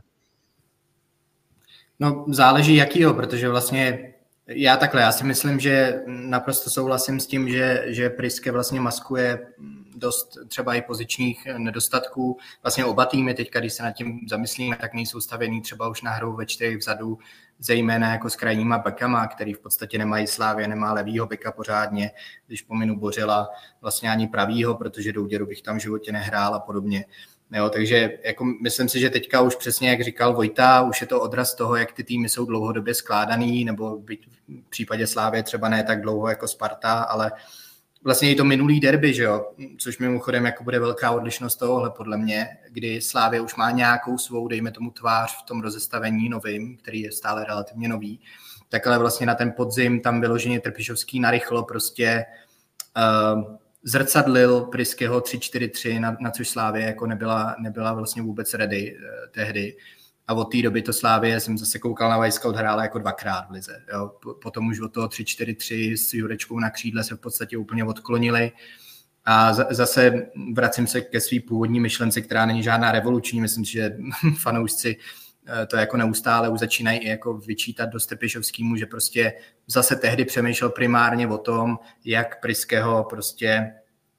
No, záleží jakýho, protože vlastně já takhle, já si myslím, že naprosto souhlasím s tím, že, že Priske vlastně maskuje dost třeba i pozičních nedostatků. Vlastně oba týmy teďka, když se nad tím zamyslíme, tak nejsou stavěný třeba už na hru ve čtyřech vzadu, zejména jako s krajníma bekama, který v podstatě nemají. Slávě, nemá levýho beka pořádně, když pominu Bořila, vlastně ani pravýho, protože Douděru bych tam v životě nehrál a podobně. Jo, takže jako myslím si, že teďka už přesně, jak říkal Vojta, už je to odraz toho, jak ty týmy jsou dlouhodobě skládaný, nebo byť v případě Slávie třeba ne tak dlouho jako Sparta, ale vlastně i to minulý derby, že jo, což mimochodem jako bude velká odlišnost tohohle podle mě, kdy Slávie už má nějakou svou, dejme tomu, tvář v tom rozestavení novým, který je stále relativně nový, tak ale vlastně na ten podzim tam vyloženě Trpišovský narychlo prostě uh, zrcadlil Priskeho tři čtyři tři, na, na což Slávie jako nebyla, nebyla vlastně vůbec ready eh, tehdy. A od té doby to Slávie, jsem zase koukal na Vajscout, hrála jako dvakrát v lize. Jo. Potom už od toho tři čtyři tři s Jurečkou na křídle se v podstatě úplně odklonili. A z, zase vracím se ke své původní myšlence, která není žádná revoluční. Myslím si, že fanoušci to jako neustále už začínají i jako vyčítat do Trpišovskému, že prostě zase tehdy přemýšlel primárně o tom, jak Priskeho prostě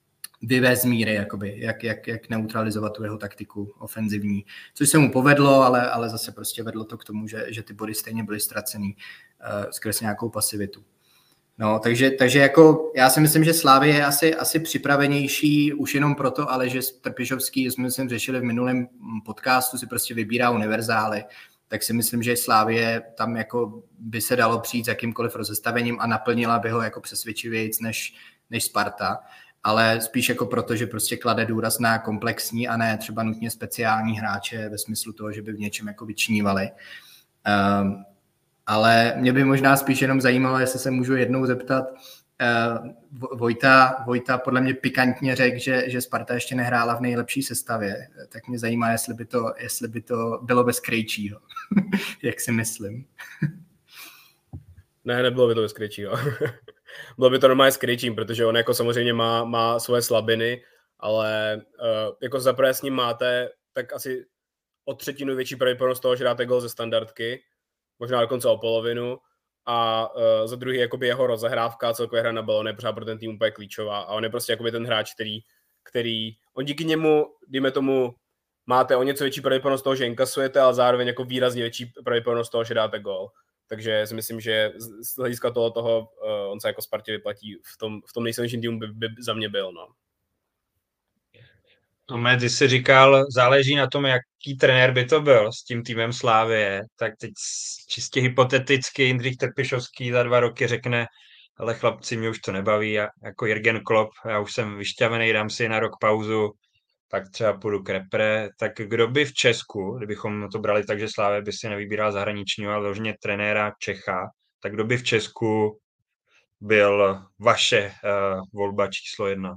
vyvést z míry, jakoby, jak, jak, jak neutralizovat tu jeho taktiku ofenzivní. Což se mu povedlo, ale, ale zase prostě vedlo to k tomu, že, že ty body stejně byly ztracený uh, skrz nějakou pasivitu. No, takže, takže jako já si myslím, že Slavie je asi, asi připravenější už jenom proto, ale že Trpišovský, jsme si řešili v minulém podcastu, si prostě vybírá univerzály, tak si myslím, že Slavie tam jako by se dalo přijít s jakýmkoliv rozestavením a naplnila by ho jako přesvědčivějíc než, než Sparta, ale spíš jako proto, že prostě klade důraz na komplexní a ne třeba nutně speciální hráče ve smyslu toho, že by v něčem jako vyčnívali. Um, Ale mě by možná spíš jenom zajímalo, jestli se můžu jednou zeptat, uh, Vojta, Vojta podle mě pikantně řekl, že, že Sparta ještě nehrála v nejlepší sestavě, tak mě zajímá, jestli by to, jestli by to bylo bez Krejčího, jak si myslím. Ne, nebylo by to bez Krejčího. Bylo by to normálně s Krejčím, protože on jako samozřejmě má, má svoje slabiny, ale uh, jako zaprvé s ním máte tak asi o třetinu větší pravděpodobnost toho, že dáte gol ze standardky, možná dokonce o polovinu, a uh, za druhý jakoby jeho rozehrávka, celkově hra na balón je pořád pro ten tým úplně klíčová a on je prostě jakoby ten hráč, který, který on díky němu, dejme tomu, máte o něco větší pravděpodobnost toho, že inkasujete, ale zároveň jako výrazně větší pravděpodobnost toho, že dáte gol. Takže si myslím, že z hlediska toho, toho uh, on se jako Spartě vyplatí v tom, v tom nejsilnějším týmu by, by za mě byl, no. Tome, ty jsi říkal, záleží na tom, jaký trenér by to byl s tím týmem Slávie, tak teď čistě hypoteticky Jindřich Trpišovský za dva roky řekne, ale chlapci, mě už to nebaví, já, jako Jürgen Klopp, já už jsem vyšťavený, dám si na rok pauzu, tak třeba půjdu k repre, tak kdo by v Česku, kdybychom to brali tak, že Slávie by si nevybíral zahraničního, ale vložně trenéra Čecha, tak kdo by v Česku byl vaše uh, volba číslo jedna?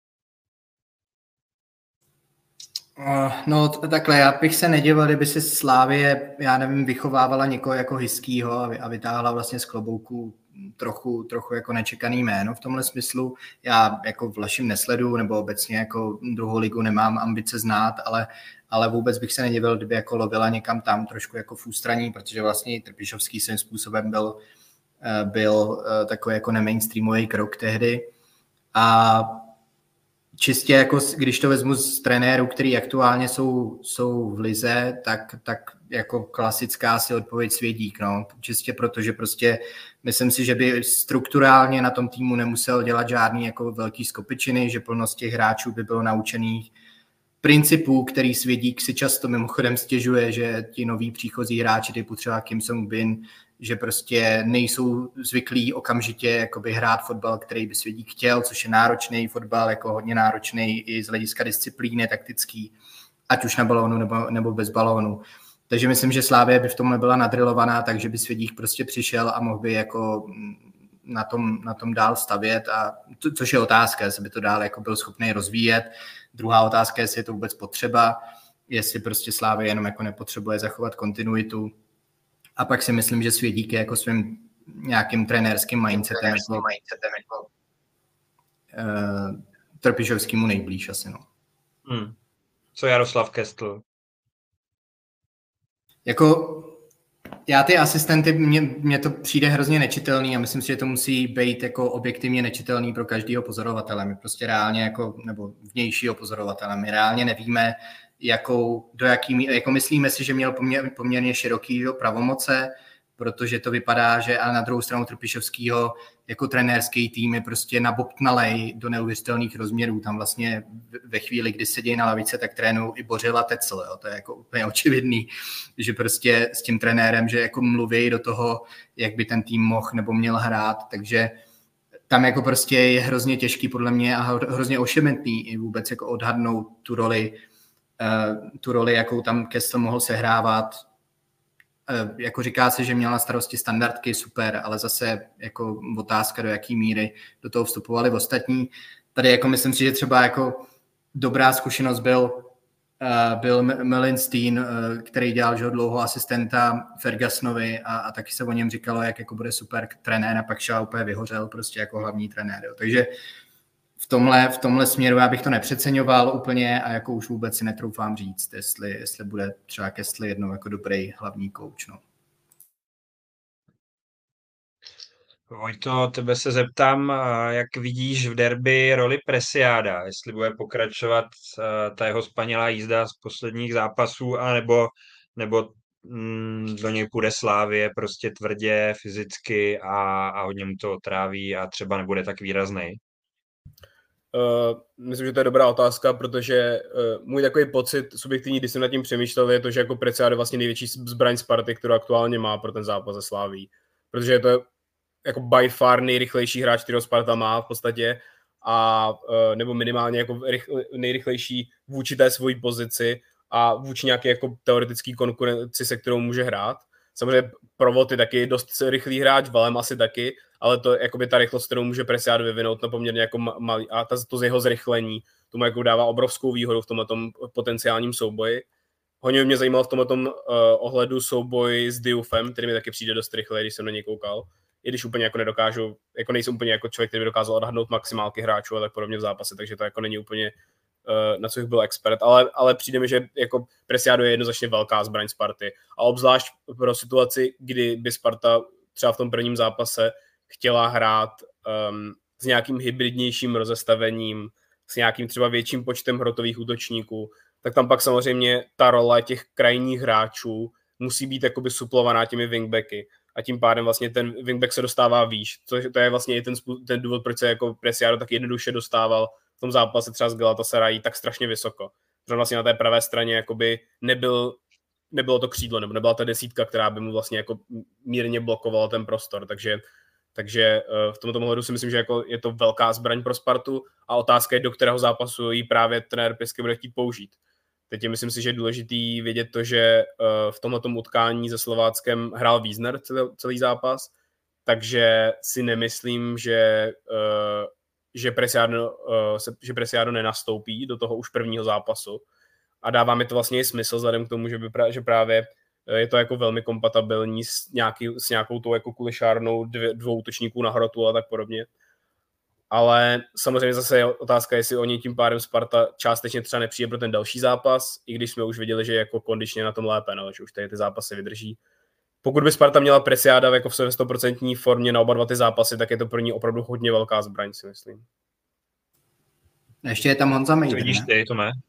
No takhle, já bych se nedivil, kdyby si Slávie, já nevím, vychovávala někoho jako Hyskýho a vytáhla vlastně z klobouku trochu, trochu jako nečekaný jméno v tomhle smyslu. Já jako Vlašim nesledu, nebo obecně jako druhou ligu nemám ambice znát, ale, ale vůbec bych se nedivil, kdyby jako lovila někam tam trošku jako v ústraní, protože vlastně Trpišovský svým způsobem byl, byl takový jako nemainstreamový krok tehdy. A čistě jako, když to vezmu z trenérů, který aktuálně jsou, jsou v lize, tak, tak jako klasická si odpověď Svědík, no. Čistě proto, že prostě myslím si, že by strukturálně na tom týmu nemusel dělat žádný jako velký skopičiny, že plnost těch hráčů by bylo naučených principů, který Svědík si často mimochodem stěžuje, že ti noví příchozí hráči typu třeba Kim Sung-bin, že prostě nejsou zvyklí okamžitě jakoby hrát fotbal, který by Svědík chtěl, což je náročný fotbal, jako hodně náročný i z hlediska disciplíny taktický, ať už na balónu nebo, nebo bez balónu. Takže myslím, že Slávie by v tomhle byla nadrilovaná, takže by Svědík prostě přišel a mohl by jako na tom, na tom dál stavět, a to, což je otázka, jestli by to dál jako byl schopný rozvíjet. Druhá otázka, jestli je to vůbec potřeba, jestli prostě Slávie jenom jako nepotřebuje zachovat kontinuitu. A pak si myslím, že Svědík je jako svým nějakým trenérským mindsetem jako, mindsetem jako uh, Trpišovskýmu nejblíž asi, no. Hmm. Co Jaroslav Kestl? Jako já ty asistenty, mně, mně to přijde hrozně nečitelný a myslím si, že to musí být jako objektivně nečitelný pro každého pozorovatele. My prostě reálně jako, nebo vnějšího pozorovatele, my reálně nevíme, jakou, do jaký, jako myslíme si, že měl poměr, poměrně široký pravomoce, protože to vypadá, že a na druhou stranu Trpišovskýho jako trenérský tým je prostě nabobtnalej do neuvěřitelných rozměrů. Tam vlastně ve chvíli, kdy sedí na lavice, tak trénují i Bořil a Tecl. Jo. To je jako úplně očividný, že prostě s tím trenérem, že jako mluví do toho, jak by ten tým mohl nebo měl hrát, takže tam jako prostě je hrozně těžký podle mě a hrozně ošemetný i vůbec jako odhadnout tu roli, uh, tu roli, jakou tam Kestl mohl sehrávat. Jako říká se, že měl na starosti standardky, super, ale zase jako otázka, do jaký míry do toho vstupovali ostatní. Tady jako myslím si, že třeba jako dobrá zkušenost byl, uh, byl Melinstein, uh, který dělal že dlouho asistenta Fergusonovi a, a taky se o něm říkalo, jak jako bude super trenér, a pak šel úplně vyhořel prostě jako hlavní trenér. Jo. Takže v tomhle, v tomhle směru já bych to nepřeceňoval úplně a jako už vůbec si netroufám říct, jestli, jestli bude třeba Kestl jednou jako dobrý hlavní kouč. No. Vojto, tebe se zeptám, jak vidíš v derby roli Preciada, jestli bude pokračovat ta jeho spanělá jízda z posledních zápasů, anebo nebo mm, do něj půjde Slavie prostě tvrdě, fyzicky a, a hodně mu to otráví a třeba nebude tak výraznej. Uh, myslím, že to je dobrá otázka, protože uh, můj takový pocit subjektivní, když jsem nad tím přemýšlel, je to, že jako Preciado je vlastně největší zbraň Sparty, kterou aktuálně má pro ten zápas se Slaví. Protože je to jako by far nejrychlejší hráč, kterého Sparta má v podstatě, a, uh, nebo minimálně jako rychle, nejrychlejší vůči té svojí pozici a vůči nějaké jako teoretický konkurenci, se kterou může hrát. Samozřejmě Provod je taky dost rychlý hráč, Valem asi taky, ale to jakoby ta rychlost, kterou může Preciado vyvinout na poměrně jako malý, a ta, to z jeho zrychlení, tomu jako dává obrovskou výhodu v tomhletom potenciálním souboji. Hodně mě zajímalo v tomhletom uh, ohledu souboj s Dioufem, který mi taky přijde dost rychle, když jsem na něj koukal. I když úplně jako nedokážu, jako nejsem úplně jako člověk, který by dokázal odhadnout maximálky hráčů a tak podobně v zápase, takže to jako není úplně uh, na co bych byl expert, ale, ale přijde mi, že jako Preciado je jednoznačně velká zbraň Sparty a obzvlášť pro situaci, kdy by Sparta třeba v tom prvním zápase chtěla hrát um, s nějakým hybridnějším rozestavením, s nějakým třeba větším počtem hrotových útočníků, tak tam pak samozřejmě ta role těch krajních hráčů musí být jakoby suplovaná těmi wingbacky a tím pádem vlastně ten wingback se dostává výš. To, to je vlastně i ten, ten důvod, proč se jako Preciado tak jednoduše dostával v tom zápase třeba s Galatasaray tak strašně vysoko. Protože vlastně na té pravé straně jakoby nebyl, nebylo to křídlo, nebo nebyla ta desítka, která by mu vlastně jako mírně blokovala ten prostor, takže Takže v tomto ohledu si myslím, že jako je to velká zbraň pro Spartu a otázka je, do kterého zápasu ji právě trenér Pišky bude chtít použít. Teď je, myslím si, že je důležitý vědět to, že v tomhletom utkání se Slováckem hrál Wiesner celý, celý zápas, takže si nemyslím, že, že, Preciado, že Preciado nenastoupí do toho už prvního zápasu a dává mi to vlastně i smysl vzhledem k tomu, že, by, že právě je to jako velmi kompatibilní s, nějaký, s nějakou tou jako kulišárnou dvě, dvou útočníků na hrotu a tak podobně. Ale samozřejmě zase je otázka, jestli oni tím pádem Sparta částečně třeba nepřijde pro ten další zápas, i když jsme už viděli, že je jako kondičně na tom lépe, no, že už tady ty zápasy vydrží. Pokud by Sparta měla Preciada jako v sto procent formě na oba dva ty zápasy, tak je to pro ní opravdu hodně velká zbraň, si myslím. Ještě je tam Honza Mejdr, vidíš ty, to ne?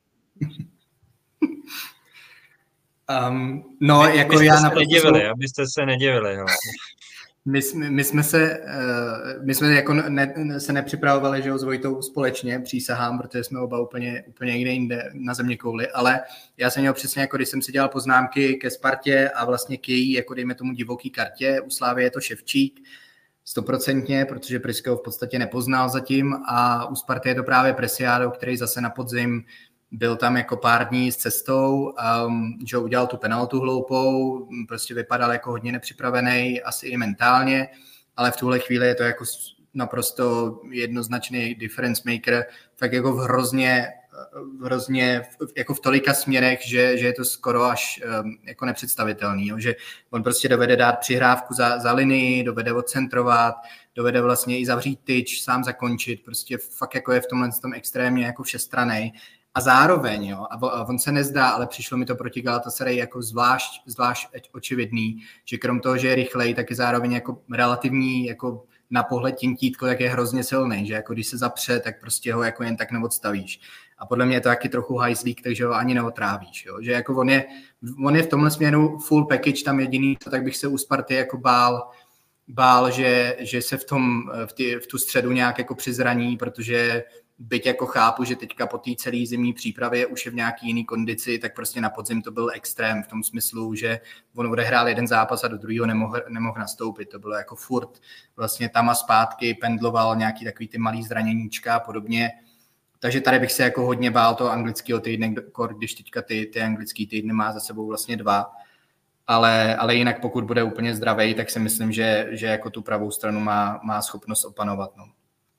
Um, no, my, jako my já se nedivili, abyste se nedivili. My, my jsme se, uh, my jsme jako ne, se nepřipravovali, že ho s Vojtou společně, přísahám, protože jsme oba úplně, úplně někde jinde na zeměkouli, ale já jsem měl přesně, jako když jsem si dělal poznámky ke Spartě a vlastně k její, jako dejme tomu divoký kartě, u Slávy je to Ševčík, stoprocentně, protože Priského v podstatě nepoznal zatím a u Sparty je to právě Preciado, který zase na podzim byl tam jako pár dní s cestou, um, že udělal tu penaltu hloupou, prostě vypadal jako hodně nepřipravený, asi i mentálně, ale v tuhle chvíli je to jako naprosto jednoznačný difference maker, tak jako v hrozně, v hrozně jako v tolika směrech, že, že je to skoro až um, jako nepředstavitelný, jo? Že on prostě dovede dát přihrávku za, za linii, dovede odcentrovat, dovede vlastně i zavřít tyč, sám zakončit, prostě fakt jako je v tomhle tom extrémně jako všestrannej. A zároveň, jo, a on se nezdá, ale přišlo mi to proti Galatasaray jako zvlášť, zvlášť očividný, že krom toho, že je rychlej, tak je zároveň jako relativní, jako na pohled tintítko, tak je hrozně silný, že jako když se zapře, tak prostě ho jako jen tak neodstavíš. A podle mě je to taky trochu hajzlík, takže ho ani neotrávíš, jo, že jako on je, on je v tomhle směru full package, tam jediný, tak bych se u Sparty jako bál, bál, že, že se v tom, v, ty, v tu středu nějak jako přizraní, protože byť jako chápu, že teďka po té celé zimní přípravě už je v nějaký jiný kondici, tak prostě na podzim to byl extrém v tom smyslu, že on odehrál jeden zápas a do druhého nemohl, nemohl nastoupit. To bylo jako furt vlastně tam a zpátky, pendloval nějaký takový ty malý zraněníčka a podobně. Takže tady bych se jako hodně bál toho anglického týdne, když teďka ty, ty anglický týdny má za sebou vlastně dva. Ale, ale jinak pokud bude úplně zdravý, tak si myslím, že, že jako tu pravou stranu má, má schopnost opanovat. No.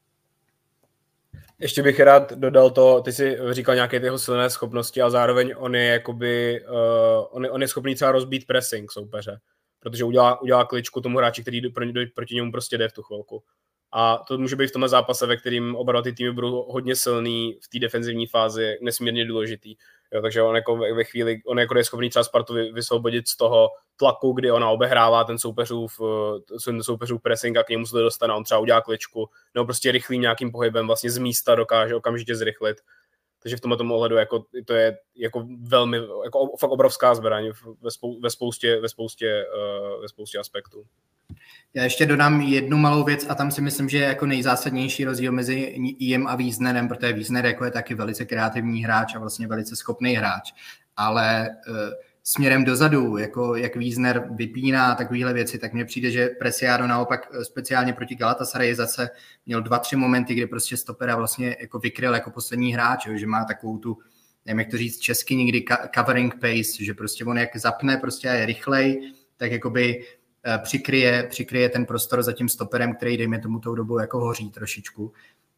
Ještě bych rád dodal to, ty jsi říkal nějaké jeho silné schopnosti a zároveň on je jakoby, uh, on, je, on je schopný třeba rozbít pressing soupeře, protože udělá, udělá kličku tomu hráči, který proti, proti němu prostě jde v tu chvilku. A to může být v tomhle zápase, ve kterým oba ty týmy budou hodně silný v té defenzivní fázi, nesmírně důležitý. Jo, takže on jako ve chvíli, on jako je schopný třeba Spartu vysvobodit z toho tlaku, kdy ona obehrává ten soupeřův, ten soupeřův pressing a k němu se to dostane, on třeba udělá kličku, nebo prostě rychlým nějakým pohybem vlastně z místa dokáže okamžitě zrychlit. Takže v tomhle tomu ohledu jako, to je jako velmi, jako fakt obrovská zbraň ve, spou, ve, spoustě, ve, spoustě, uh, ve spoustě aspektů. Já ještě dodám jednu malou věc a tam si myslím, že je jako nejzásadnější rozdíl mezi jim a Wiesnerem, protože Wiesner jako je taky velice kreativní hráč a vlastně velice schopný hráč, ale uh, směrem dozadu, jako jak Wiesner vypíná takovéhle věci, tak mně přijde, že Preciado naopak speciálně proti Galatasarayi zase měl dva, tři momenty, kdy prostě stopera vlastně jako vykryl jako poslední hráč, že má takovou tu, nevím jak to říct česky někdy, covering pace, že prostě on jak zapne prostě a je rychlej, tak jakoby přikryje, přikryje ten prostor za tím stoperem, který dejme tomu tou dobu jako hoří trošičku.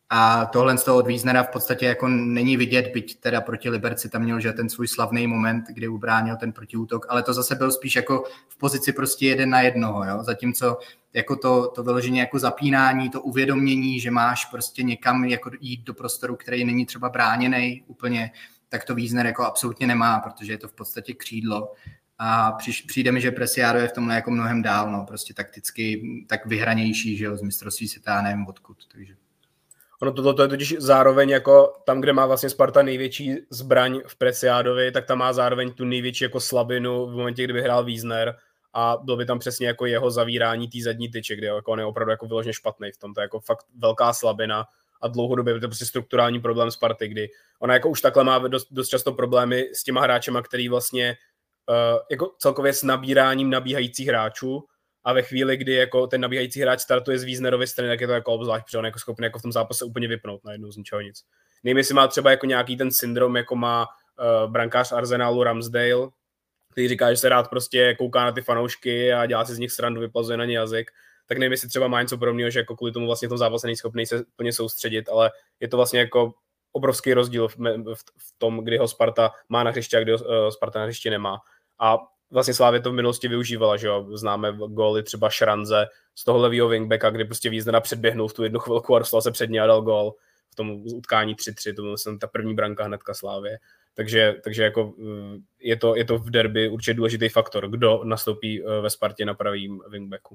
A tohle z toho od Wiesnera v podstatě jako není vidět, byť teda proti Liberci tam měl, že ten svůj slavný moment, kdy ubránil ten protiútok, ale to zase byl spíš jako v pozici prostě jeden na jednoho, jo? Zatímco jako to, to vyloženě jako zapínání, to uvědomění, že máš prostě někam jako jít do prostoru, který není třeba bráněnej úplně, tak to Wiesner jako absolutně nemá, protože je to v podstatě křídlo. A přijde mi, že Preciado je v tomhle jako mnohem dál, no, prostě takticky tak vyhranější, že jo, z mistrovství světa, nevím odkud, takže. Ono tohle je totiž zároveň jako tam, kde má vlastně Sparta největší zbraň v Preciadovi, tak tam má zároveň tu největší jako slabinu v momentě, kdyby hrál Wiesner a byl by tam přesně jako jeho zavírání té zadní tyče, kde jako on je opravdu jako vyloženě špatný v tom, to je jako fakt velká slabina a dlouhodobě je to prostě strukturální problém Sparty, kdy ona jako už takhle má dost, dost často problémy s těma hráčema, který vlastně uh, jako celkově s nabíráním nabíhajících hráčů. A ve chvíli, kdy jako ten nabíhající hráč startuje z Wiesnerovy strany, tak je to jako obzvlášť, protože on je jako schopný jako v tom zápase úplně vypnout najednou z ničeho nic. Nevím, jestli má třeba jako nějaký ten syndrom, jako má uh, brankář Arsenalu Ramsdale, který říká, že se rád prostě kouká na ty fanoušky a dělá si z nich srandu, vyplazuje na ně jazyk. Tak nevím, jestli třeba má něco podobného, že jako kvůli tomu vlastně v tom zápase není schopný se plně soustředit, ale je to vlastně jako obrovský rozdíl v, v, v tom, kdy ho Sparta má na hřišti a kdy ho uh, Sparta na hřišti nemá. A vlastně Slavia to v minulosti využívala, že jo, známe góly třeba Šranze z toho levýho wingbacka, kdy prostě Wiesnera předběhnul v tu jednu chvilku a dostal se před ní a dal gól v tom utkání tři tři, to byla ta první branka hnedka Slavie. Takže, takže jako je to, je to v derby určitě důležitý faktor, kdo nastoupí ve Spartě na pravým wingbacku.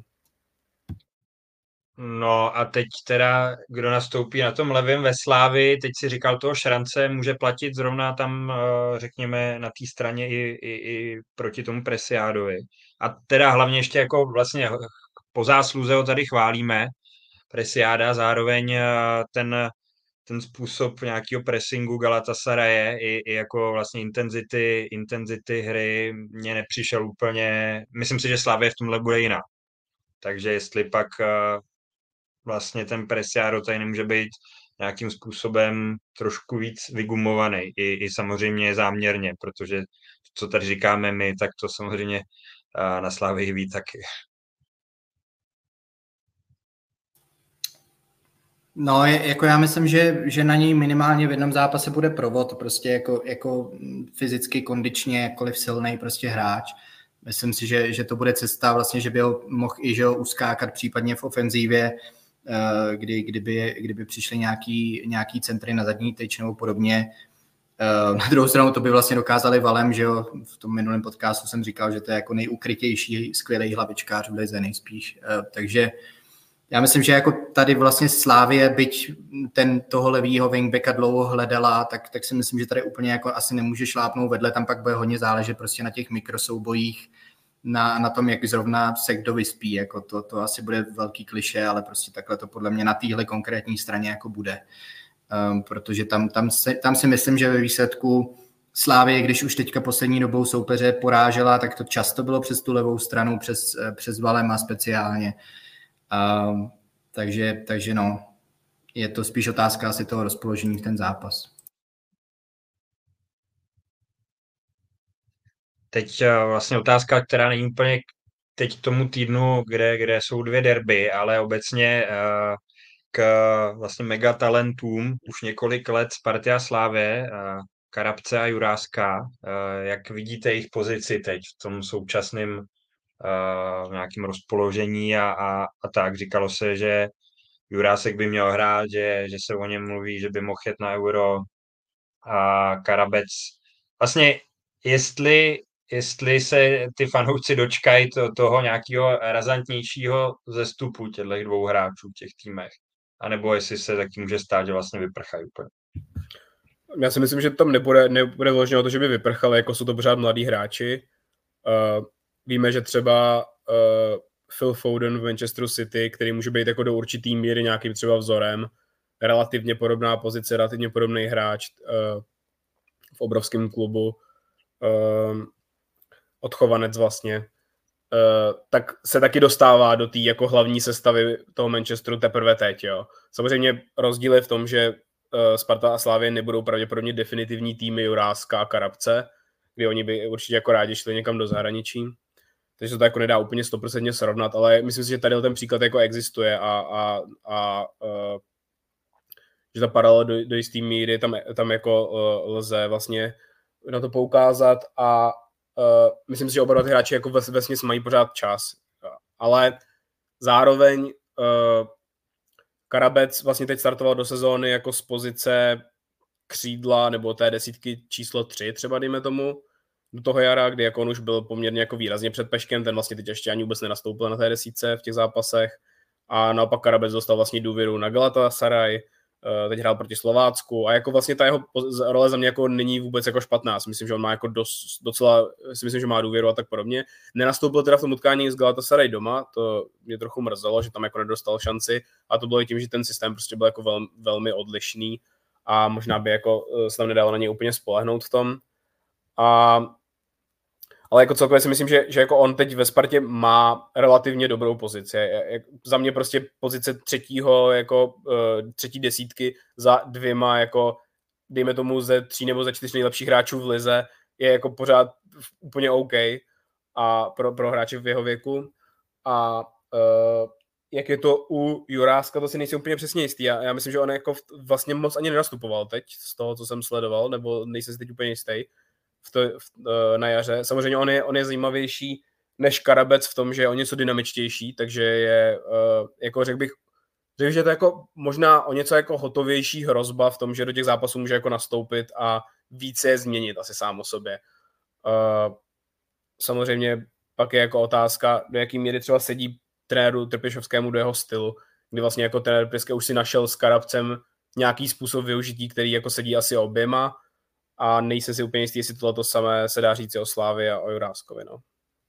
No a teď teda, kdo nastoupí na tom levém ve Slávii, teď si říkal toho Šrance, může platit zrovna tam, řekněme, na té straně i, i, i proti tomu Preciadovi. A teda hlavně ještě jako vlastně po zásluze ho tady chválíme, Preciada, zároveň ten, ten způsob nějakého pressingu Galatasaraje i, i jako vlastně intenzity, intenzity hry mně nepřišel úplně, myslím si, že Slavia v tomhle bude jiná. Takže jestli pak vlastně ten Preciado tady nemůže být nějakým způsobem trošku víc vygumovaný. I, i samozřejmě záměrně, protože co tady říkáme my, tak to samozřejmě na Slavii ví taky. No, jako já myslím, že, že na něj minimálně v jednom zápase bude provod, prostě jako, jako fyzicky, kondičně, jakkoliv silnej prostě hráč. Myslím si, že, že to bude cesta vlastně, že by ho mohl i že ho uskákat případně v ofenzívě, kdy, kdyby, kdyby přišly nějaký, nějaký centry na zadní tyč nebo podobně. Na druhou stranu to by vlastně dokázali Valem, že jo, v tom minulém podcastu jsem říkal, že to je jako nejukrytější, skvělý hlavičkář v lize nejspíš. Takže já myslím, že jako tady vlastně Slavie, byť ten toho levýho wingbacka dlouho hledala, tak, tak si myslím, že tady úplně jako asi nemůže šlápnout vedle, tam pak bude hodně záležet prostě na těch mikrosoubojích, na, na tom, jak zrovna se kdo vyspí, jako to, to asi bude velký klišé, ale prostě takhle to podle mě na téhle konkrétní straně jako bude. Um, protože tam, tam, se, tam si myslím, že ve výsledku Slavie, když už teďka poslední dobou soupeře porážela, tak to často bylo přes tu levou stranu, přes, přes Valema speciálně. Um, takže, takže no, je to spíš otázka asi toho rozpoložení v ten zápas. Teď vlastně otázka, která není úplně teď tomu týdnu, kde, kde jsou dvě derby, ale obecně k vlastně megatalentům už několik let Sparty a Slavie, Karabce a Juráska. Jak vidíte jejich pozici teď v tom současném v nějakém rozpoložení a, a, a tak. Říkalo se, že Jurásek by měl hrát, že, že se o něm mluví, že by mohl jet na Euro a Karabec vlastně jestli, jestli se ty fanoušci dočkají to, toho nějakého razantnějšího zestupu těchto dvou hráčů v těch týmech, anebo jestli se taky může stát, že vlastně vyprchají úplně. Já si myslím, že tam nebude, nebude vloženo to, že by vyprchali, jako jsou to pořád mladí hráči. Uh, víme, že třeba uh, Phil Foden v Manchesteru City, který může být jako do určitý míry nějakým třeba vzorem, relativně podobná pozice, relativně podobný hráč uh, v obrovském klubu, uh, odchovanec vlastně, uh, tak se taky dostává do té jako hlavní sestavy toho Manchesteru teprve teď. Jo. Samozřejmě rozdíl je v tom, že uh, Sparta a Slavie nebudou pravděpodobně definitivní týmy Juráska a Karabce, kdy oni by určitě jako rádi šli někam do zahraničí. Takže to, to jako nedá úplně sto procent srovnat, ale myslím si, že tady ten příklad jako existuje a, a, a uh, že ta paralela do, do jistý míry tam, tam jako uh, lze vlastně na to poukázat a uh, myslím si, že oba dva ty hráči jako vesměs mají pořád čas. Ale zároveň uh, Karabec vlastně teď startoval do sezóny jako z pozice křídla nebo té desítky číslo tři třeba dejme tomu do toho jara, kdy jako on už byl poměrně jako výrazně před Peškem, ten vlastně teď ještě ani vůbec nenastoupil na té desítce v těch zápasech a naopak Karabec dostal vlastně důvěru na Galatasaray, teď hrál proti Slovácku a jako vlastně ta jeho role za mě jako není vůbec jako špatná. Myslím, že on má jako dost, docela, si myslím, že má důvěru a tak podobně. Nenastoupil teda v tom utkání s Galatasaray doma, to mě trochu mrzelo, že tam jako nedostal šanci a to bylo i tím, že ten systém prostě byl jako vel, velmi odlišný a možná by jako se tam nedalo na něj úplně spolehnout v tom. A, ale jako celkově si myslím, že, že jako on teď ve Spartě má relativně dobrou pozici. Za mě prostě pozice třetího, jako uh, třetí desítky za dvěma, jako dejme tomu ze tří nebo ze čtyř nejlepších hráčů v lize, je jako pořád úplně OK a pro, pro hráče v jeho věku. A uh, jak je to u Juráska, to si nejsem úplně přesně jistý. Já, já myslím, že on jako vlastně moc ani nenastupoval teď, z toho, co jsem sledoval, nebo nejsem si teď úplně jistý. V to, v, na jaře. Samozřejmě on je, on je zajímavější než Karabec v tom, že je o něco dynamičtější, takže je, uh, jako řekl bych, řekl, že to je jako možná o něco jako hotovější hrozba v tom, že do těch zápasů může jako nastoupit a více je změnit asi sám o sobě. Uh, samozřejmě pak je jako otázka, do jaký míry třeba sedí trenéru Trpišovskému do jeho stylu, kdy vlastně jako trenér Priske už si našel s Karabcem nějaký způsob využití, který jako sedí asi oběma, a nejsem si úplně jistý, jestli tohle samé se dá říct o Slávii a o Juráskovi. No.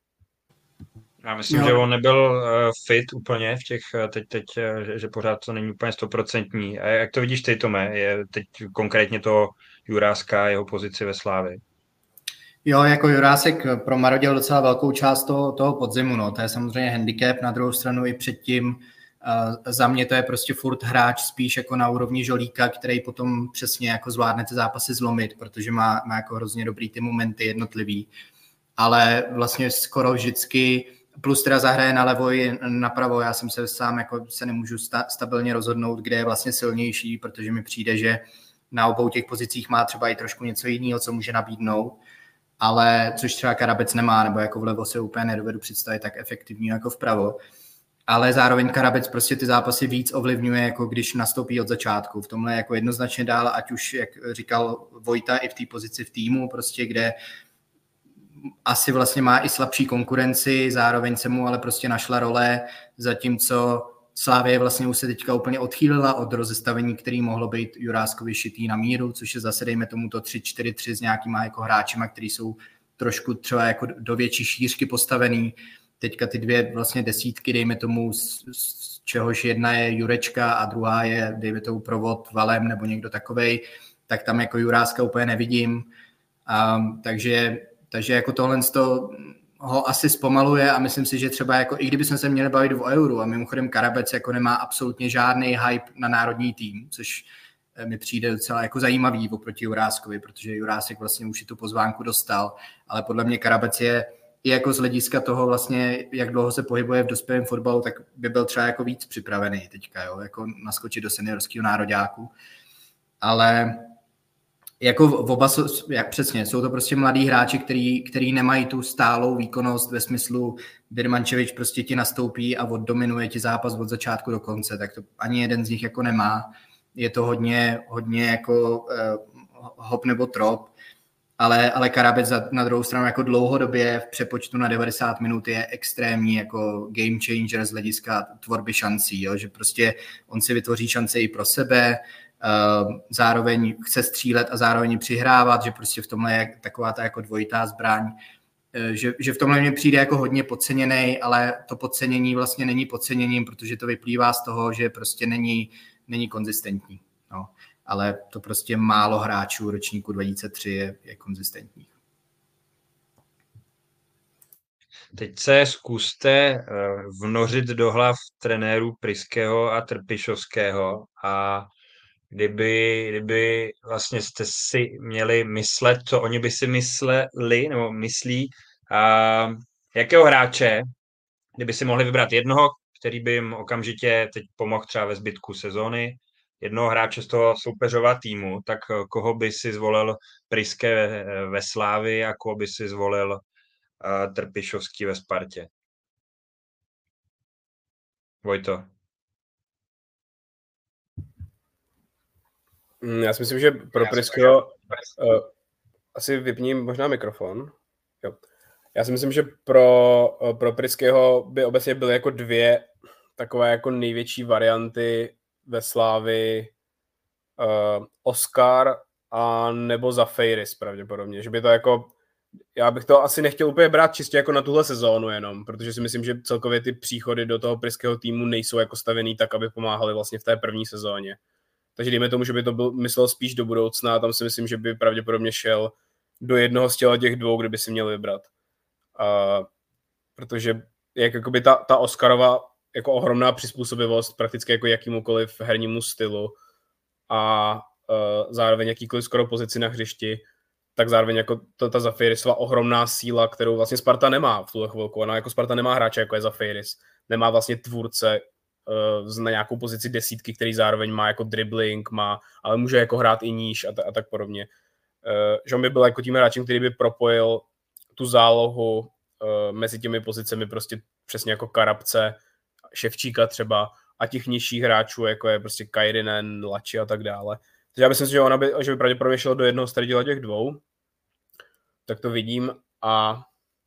Já myslím, no. že on nebyl uh, fit úplně v těch, teď, teď že, že pořád to není úplně stoprocentní. A jak to vidíš ty, Tome? Je teď konkrétně to Juráska, jeho pozici ve Slávii? Jo, jako Jurásek promarodil docela velkou část toho, toho podzimu. No. To je samozřejmě handicap, na druhou stranu i předtím. Uh, za mě to je prostě furt hráč spíš jako na úrovni Žolíka, který potom přesně jako zvládne ty zápasy zlomit, protože má, má jako hrozně dobrý ty momenty jednotlivý. Ale vlastně skoro vždycky, plus teda zahraje nalevo i napravo, já jsem se sám jako se nemůžu sta, stabilně rozhodnout, kde je vlastně silnější, protože mi přijde, že na obou těch pozicích má třeba i trošku něco jiného, co může nabídnout, ale což třeba Karabec nemá, nebo jako vlevo se úplně nedovedu představit tak efektivní jako vpravo. Ale zároveň Karabec prostě ty zápasy víc ovlivňuje, jako když nastoupí od začátku. V tomhle jako jednoznačně dál, ať už, jak říkal Vojta, i v té pozici v týmu, prostě kde asi vlastně má i slabší konkurenci, zároveň se mu ale prostě našla role, zatímco Slavie vlastně už se teďka úplně odchýlila od rozestavení, který mohlo být Juráskovi šitý na míru, což je zase dejme tomu to tři čtyři tři s nějakýma jako hráčima, který jsou trošku třeba jako do větší šířky postavený. Teďka ty dvě vlastně desítky, dejme tomu, z, z čehož jedna je Jurečka a druhá je, dejme tomu, Provod Valem nebo někdo takovej, tak tam jako Juráska úplně nevidím. Um, takže, takže jako tohle to ho asi zpomaluje a myslím si, že třeba jako, i kdybychom se měli bavit v euru a mimochodem Karabec jako nemá absolutně žádný hype na národní tým, což mi přijde docela jako zajímavý oproti Juráskovi, protože Jurásek vlastně už si tu pozvánku dostal, ale podle mě Karabec je i jako z hlediska toho vlastně, jak dlouho se pohybuje v dospělém fotbalu, tak by byl třeba jako víc připravený teďka, jo, jako naskočit do seniorského nároďáku. Ale jako v oba, jak přesně, jsou to prostě mladí hráči, který, který nemají tu stálou výkonnost ve smyslu Birmančevič prostě ti nastoupí a oddominuje ti zápas od začátku do konce, tak to ani jeden z nich jako nemá. Je to hodně, hodně jako uh, hop nebo trop. ale, ale Karabec za, na druhou stranu jako dlouhodobě v přepočtu na devadesát minut je extrémní jako game changer z hlediska tvorby šancí, jo? Že prostě on si vytvoří šance i pro sebe, uh, zároveň chce střílet a zároveň přihrávat, že prostě v tomhle je taková ta jako dvojitá zbraň, uh, že, že v tomhle mi přijde jako hodně podceněnej, ale to podcenění vlastně není podceněním, protože to vyplývá z toho, že prostě není, není konzistentní. No. Ale to prostě málo hráčů ročníku dva tisíce tři je, je konzistentních. Teď se zkuste vnořit do hlav trenérů Pryského a Trpišovského a kdyby, kdyby vlastně jste si měli myslet, co oni by si mysleli nebo myslí, a jakého hráče, kdyby si mohli vybrat jednoho, který by jim okamžitě teď pomohl třeba ve zbytku sezóny, jednoho hráče z toho soupeřova týmu, tak koho by si zvolil Pryské ve, ve Slávii a koho by si zvolil uh, Trpišovský ve Spartě? Vojto. Já si myslím, že pro Pryského uh, asi vypním možná mikrofon. Jo. Já si myslím, že pro, uh, pro Pryského by obecně byly jako dvě takové jako největší varianty ve Slávii, uh, Oscar a nebo Zafeiris pravděpodobně, že by to jako, já bych to asi nechtěl úplně brát čistě jako na tuhle sezónu jenom, protože si myslím, že celkově ty příchody do toho Pryského týmu nejsou jako stavený tak, aby pomáhali vlastně v té první sezóně. Takže dejme tomu, že by to byl, myslel spíš do budoucna a tam si myslím, že by pravděpodobně šel do jednoho z těch dvou, kdyby si měl vybrat. Uh, protože jak jakoby ta, ta Oscarova jako ohromná přizpůsobivost prakticky jako jakýmukoliv hernímu stylu a uh, zároveň jakýkoliv skoro pozici na hřišti, tak zároveň jako to, ta Zafeirisova ohromná síla, kterou vlastně Sparta nemá v tuhle chvilku. Ona jako Sparta nemá hráče, jako je Zafeiris. Nemá vlastně tvůrce uh, na nějakou pozici desítky, který zároveň má jako dribbling, má, ale může jako hrát i níž a, t- a tak podobně. Uh, že on by byl jako tím hráčem, který by propojil tu zálohu uh, mezi těmi pozicemi prostě přesně jako Karabce, Ševčíka třeba a těch nižších hráčů, jako je prostě Kairinen, Lači a tak dále. Takže já myslím, že ona by, že by pravděpodobně šel do jednoho z těch dvou, tak to vidím a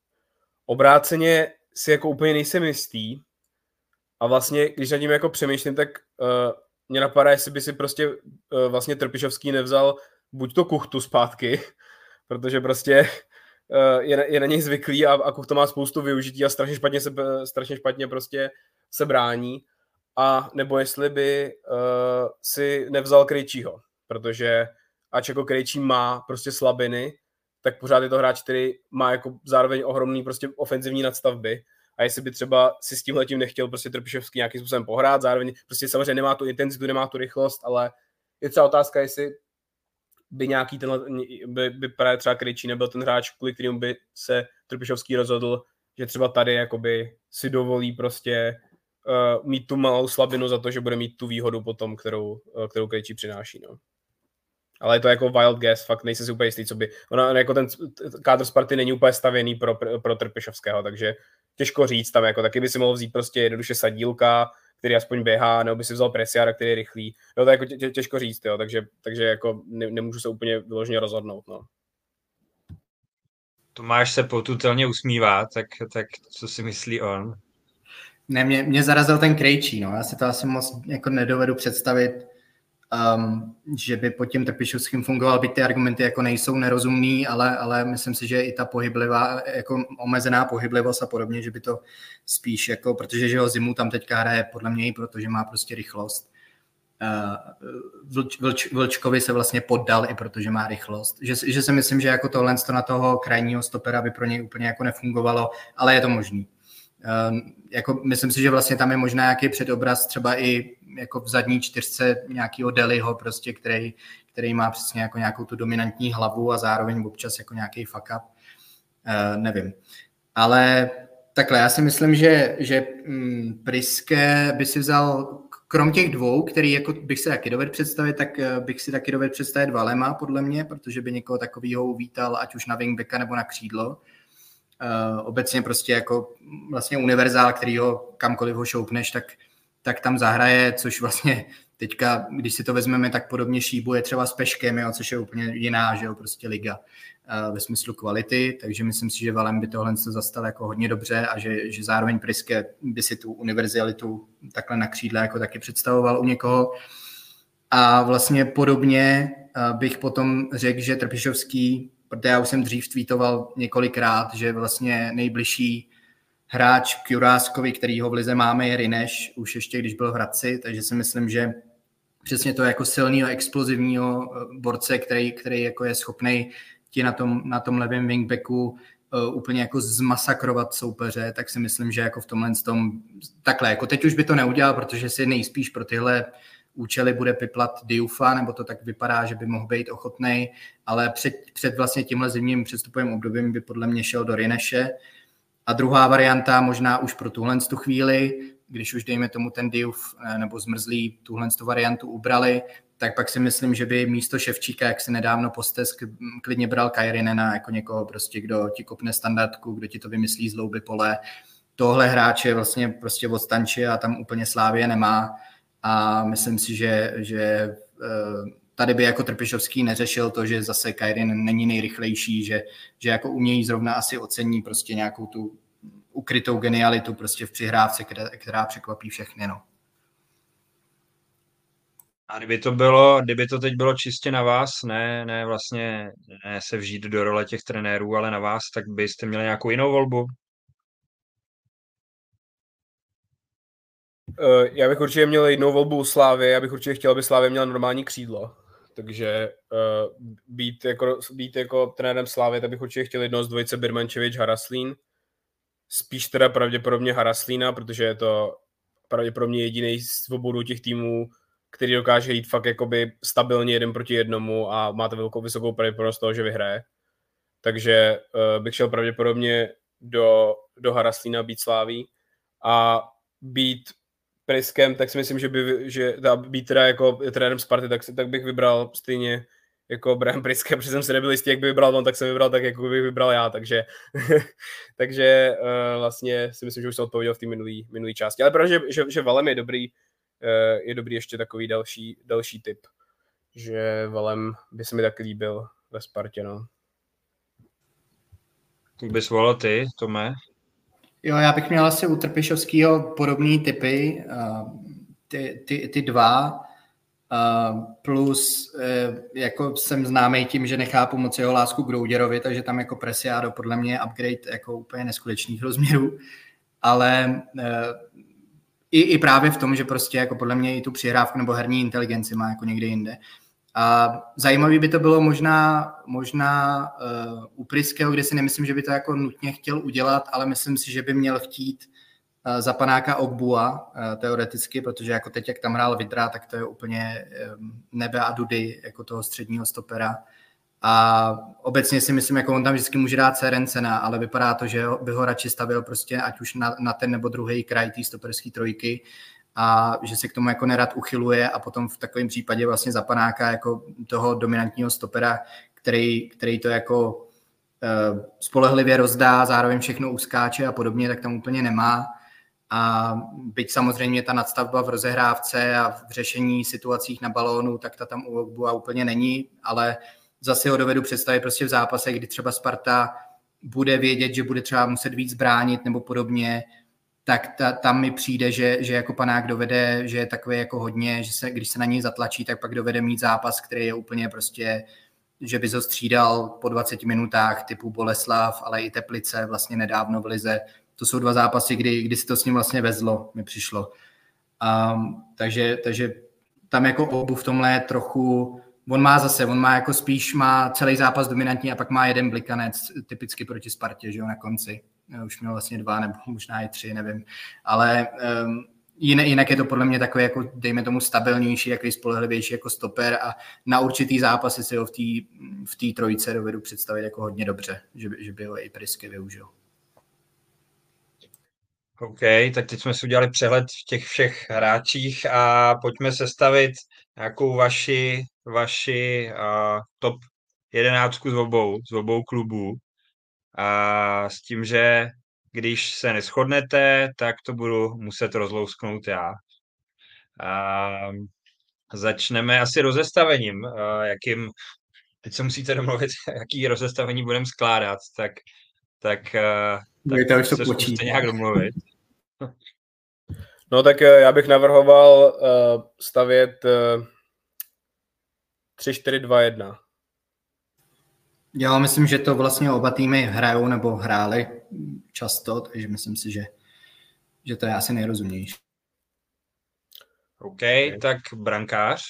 obráceně si jako úplně nejsem jistý a vlastně, když nad tím jako přemýšlím, tak uh, mě napadá, jestli by si prostě uh, vlastně Trpišovský nevzal buď to Kuchtu zpátky, protože prostě uh, je, je na něj zvyklý a, a Kuchta má spoustu využití a strašně špatně se, strašně špatně prostě se brání, a nebo jestli by uh, si nevzal Krejčího, protože ač jako Krejčí má prostě slabiny, tak pořád je to hráč, který má jako zároveň ohromný prostě ofenzivní nadstavby a jestli by třeba si s tímhletím nechtěl prostě Trpišovský nějakým způsobem pohrát, zároveň prostě samozřejmě nemá tu intenzitu, nemá tu rychlost, ale je třeba otázka, jestli by nějaký tenhle, by, by právě třeba Krejčí nebyl ten hráč, kvůli kterým by se Trpišovský rozhodl, že třeba tady jakoby si dovolí prostě uh, mít tu malou slabinu za to, že bude mít tu výhodu potom, kterou, uh, kterou Krejčí přináší, no. Ale je to jako wild guess, fakt nejsem si úplně jistý, co by... Ona, jako ten kádr Sparty není úplně stavěný pro, pro Trpišovského, takže těžko říct, tam jako taky by si mohl vzít prostě jednoduše Sadílka, který aspoň běhá, nebo by si vzal Presiára, který je rychlý. No to je jako tě, těžko říct, jo, takže, takže jako ne, nemůžu se úplně vyloženě rozhodnout, no. Tomáš se potutelně usmívá, tak, tak co si myslí on? Ne, mě, mě zarazil ten Krejčí, no. Já si to asi moc jako nedovedu představit, um, že by pod tím Trpišovským fungoval, byť ty argumenty jako nejsou nerozumný, ale, ale myslím si, že i ta pohyblivá, jako omezená pohyblivost a podobně, že by to spíš jako, protože že ho Zimu tam teďka hraje podle mě i protože má prostě rychlost. Uh, Vlč, Vlč, Vlčkovi se vlastně poddal i protože má rychlost. Že, že si myslím, že jako tohle na toho krajního stopera by pro něj úplně jako nefungovalo, ale je to možný. Uh, jako myslím si, že vlastně tam je možná nějaký předobraz třeba i jako v zadní čtyřce nějakého Deliho prostě, který, který má přesně jako nějakou tu dominantní hlavu a zároveň občas jako nějaký fuck up. Uh, nevím. Ale takhle, já si myslím, že, že mm, Pryské by si vzal krom těch dvou, který jako bych si taky dovedl představit, tak bych si taky dovedl představit Valema, podle mě, protože by někoho takového uvítal, ať už na wingbacka nebo na křídlo. Uh, obecně prostě jako vlastně univerzál, který ho kamkoliv ho šoupneš, tak, tak tam zahraje, což vlastně Teďka, když si to vezmeme, tak podobně šíbuje třeba s Peškem, jo, což je úplně jiná, že jo, prostě liga uh, ve smyslu kvality, takže myslím si, že Valem by tohle zastal jako hodně dobře a že, že zároveň Priske by si tu univerzalitu takhle na křídle jako taky představoval u někoho. A vlastně podobně uh, bych potom řekl, že Trpišovský, protože já už jsem dřív tweetoval několikrát, že vlastně nejbližší hráč k Juráskovi, kterýho v lize máme, je Rineš, už ještě když byl v Hradci, takže si myslím, že přesně to jako silného, explozivního borce, který, který jako je schopnej ti na tom, na tom levém wingbacku uh, úplně jako zmasakrovat soupeře, tak si myslím, že jako v tomhle tom, takhle, jako teď už by to neudělal, protože si nejspíš pro tyhle účely bude piplat Diouffa, nebo to tak vypadá, že by mohl být ochotnej, ale před, před vlastně tímhle zimním přestupovým obdobím by podle mě šel do Rineše. A druhá varianta, možná už pro tuhle tu chvíli, když už dejme tomu ten Diouf nebo Zmrzlý tuhle tu variantu ubrali, tak pak si myslím, že by místo Ševčíka, jak se nedávno Postesk klidně bral Kairinena jako někoho prostě, kdo ti kopne standardku, kdo ti to vymyslí z louby pole. Tohle hráče vlastně prostě odstančí a tam úplně Slávie nemá. A myslím si, že, že tady by jako Trpišovský neřešil to, že zase Kairin není nejrychlejší, že, že jako umějí zrovna asi ocení prostě nějakou tu ukrytou genialitu prostě v přihrávce, která, která překvapí všechny. No. A kdyby to bylo, kdyby to teď bylo čistě na vás, ne, ne vlastně ne se vžít do role těch trenérů, ale na vás, tak byste měli nějakou jinou volbu? Uh, já bych určitě měl jednou volbu u Slávy, já bych určitě chtěl, aby Slávě měla normální křídlo. Takže uh, být, jako, být jako trenérem Slávy, tak bych určitě chtěl jednoho z dvojice Birmančevič, Haraslín. Spíš teda pravděpodobně Haraslína, protože je to pravděpodobně jediný z obou těch týmů, který dokáže jít fakt jakoby stabilně jeden proti jednomu a máte velkou vysokou pravděpodobnost toho, že vyhraje. Takže uh, bych šel pravděpodobně do, do Haraslína být Sláví a být Priskem, tak si myslím, že by, že dá být teda jako trenérem Sparty, tak, tak bych vybral stejně jako Brian Priske, protože jsem si nebyl jistý, jak by vybral on, tak jsem vybral tak, jako bych vybral já, takže, takže uh, vlastně si myslím, že už jsem odpověděl v té minulý, minulý části. Ale protože že, že Valem je dobrý, uh, je dobrý ještě takový další, další tip, že Valem by se mi tak líbil ve Spartě, no. Jak bys volal ty, Tome? Jo, já bych měl asi u Trpišovského podobný typy, uh, ty, ty, ty dva, uh, plus uh, jako jsem známý tím, že nechápu moc jeho lásku k Grouděrovi, takže tam jako Preciado podle mě je upgrade jako úplně neskutečných rozměrů, ale uh, i, i právě v tom, že prostě jako podle mě i tu přihrávku nebo herní inteligenci má jako někde jinde. A zajímavý by to bylo možná, možná uh, u Priského, kde si nemyslím, že by to jako nutně chtěl udělat, ale myslím si, že by měl chtít uh, za panáka Ogbua uh, teoreticky, protože jako teď, jak tam hrál Vidra, tak to je úplně um, nebe a dudy jako toho středního stopera. A obecně si myslím, jako on tam vždycky může dát Serencena, ale vypadá to, že by ho radši stavil prostě ať už na, na ten nebo druhý kraj té stoperské trojky, a že se k tomu jako nerad uchyluje a potom v takovém případě vlastně za panáka jako toho dominantního stopera, který, který to jako uh, spolehlivě rozdá, zároveň všechno uskáče a podobně, tak tam úplně nemá. A byť samozřejmě ta nadstavba v rozehrávce a v řešení situacích na balónu, tak ta tam u Ogbua úplně není, ale zase ho dovedu představit prostě v zápase, kdy třeba Sparta bude vědět, že bude třeba muset víc bránit nebo podobně, tak ta, tam mi přijde, že, že jako panák dovede, že je takový jako hodně, že se, když se na něj zatlačí, tak pak dovede mít zápas, který je úplně prostě, že by ho střídal po dvaceti minutách typu Boleslav, ale i Teplice vlastně nedávno v lize. To jsou dva zápasy, kdy, kdy si to s ním vlastně vezlo, mi přišlo. Um, takže, takže tam jako Obu v tomhle je trochu, on má zase, on má jako spíš má celý zápas dominantní a pak má jeden blikanec, typicky proti Spartě, že jo, na konci. Už měl vlastně dva, nebo možná i tři, nevím. Ale um, jinak, jinak je to podle mě takový, jako dejme tomu stabilnější, jaký spolehlivější jako stoper a na určitý zápasy si ho v té v té trojice dovedu představit jako hodně dobře, že by, že by ho i Prisky využil. OK, tak teď jsme si udělali přehled v těch všech hráčích a pojďme sestavit nějakou vaši, vaši uh, top jedenáctku z obou, z obou klubů. A s tím, že když se neshodnete, tak to budu muset rozlousknout já. A začneme asi rozestavením, uh, jakým, teď se musíte domluvit, jaký rozestavení budeme skládat, tak, tak, uh, tak to už to se počítá. zkuste nějak domluvit. No tak já bych navrhoval uh, stavět uh, tři čtyři dva jedna. Já myslím, že to vlastně oba týmy hrajou nebo hráli často, takže myslím si, že, že to je asi nejrozumější. OK, tak brankář.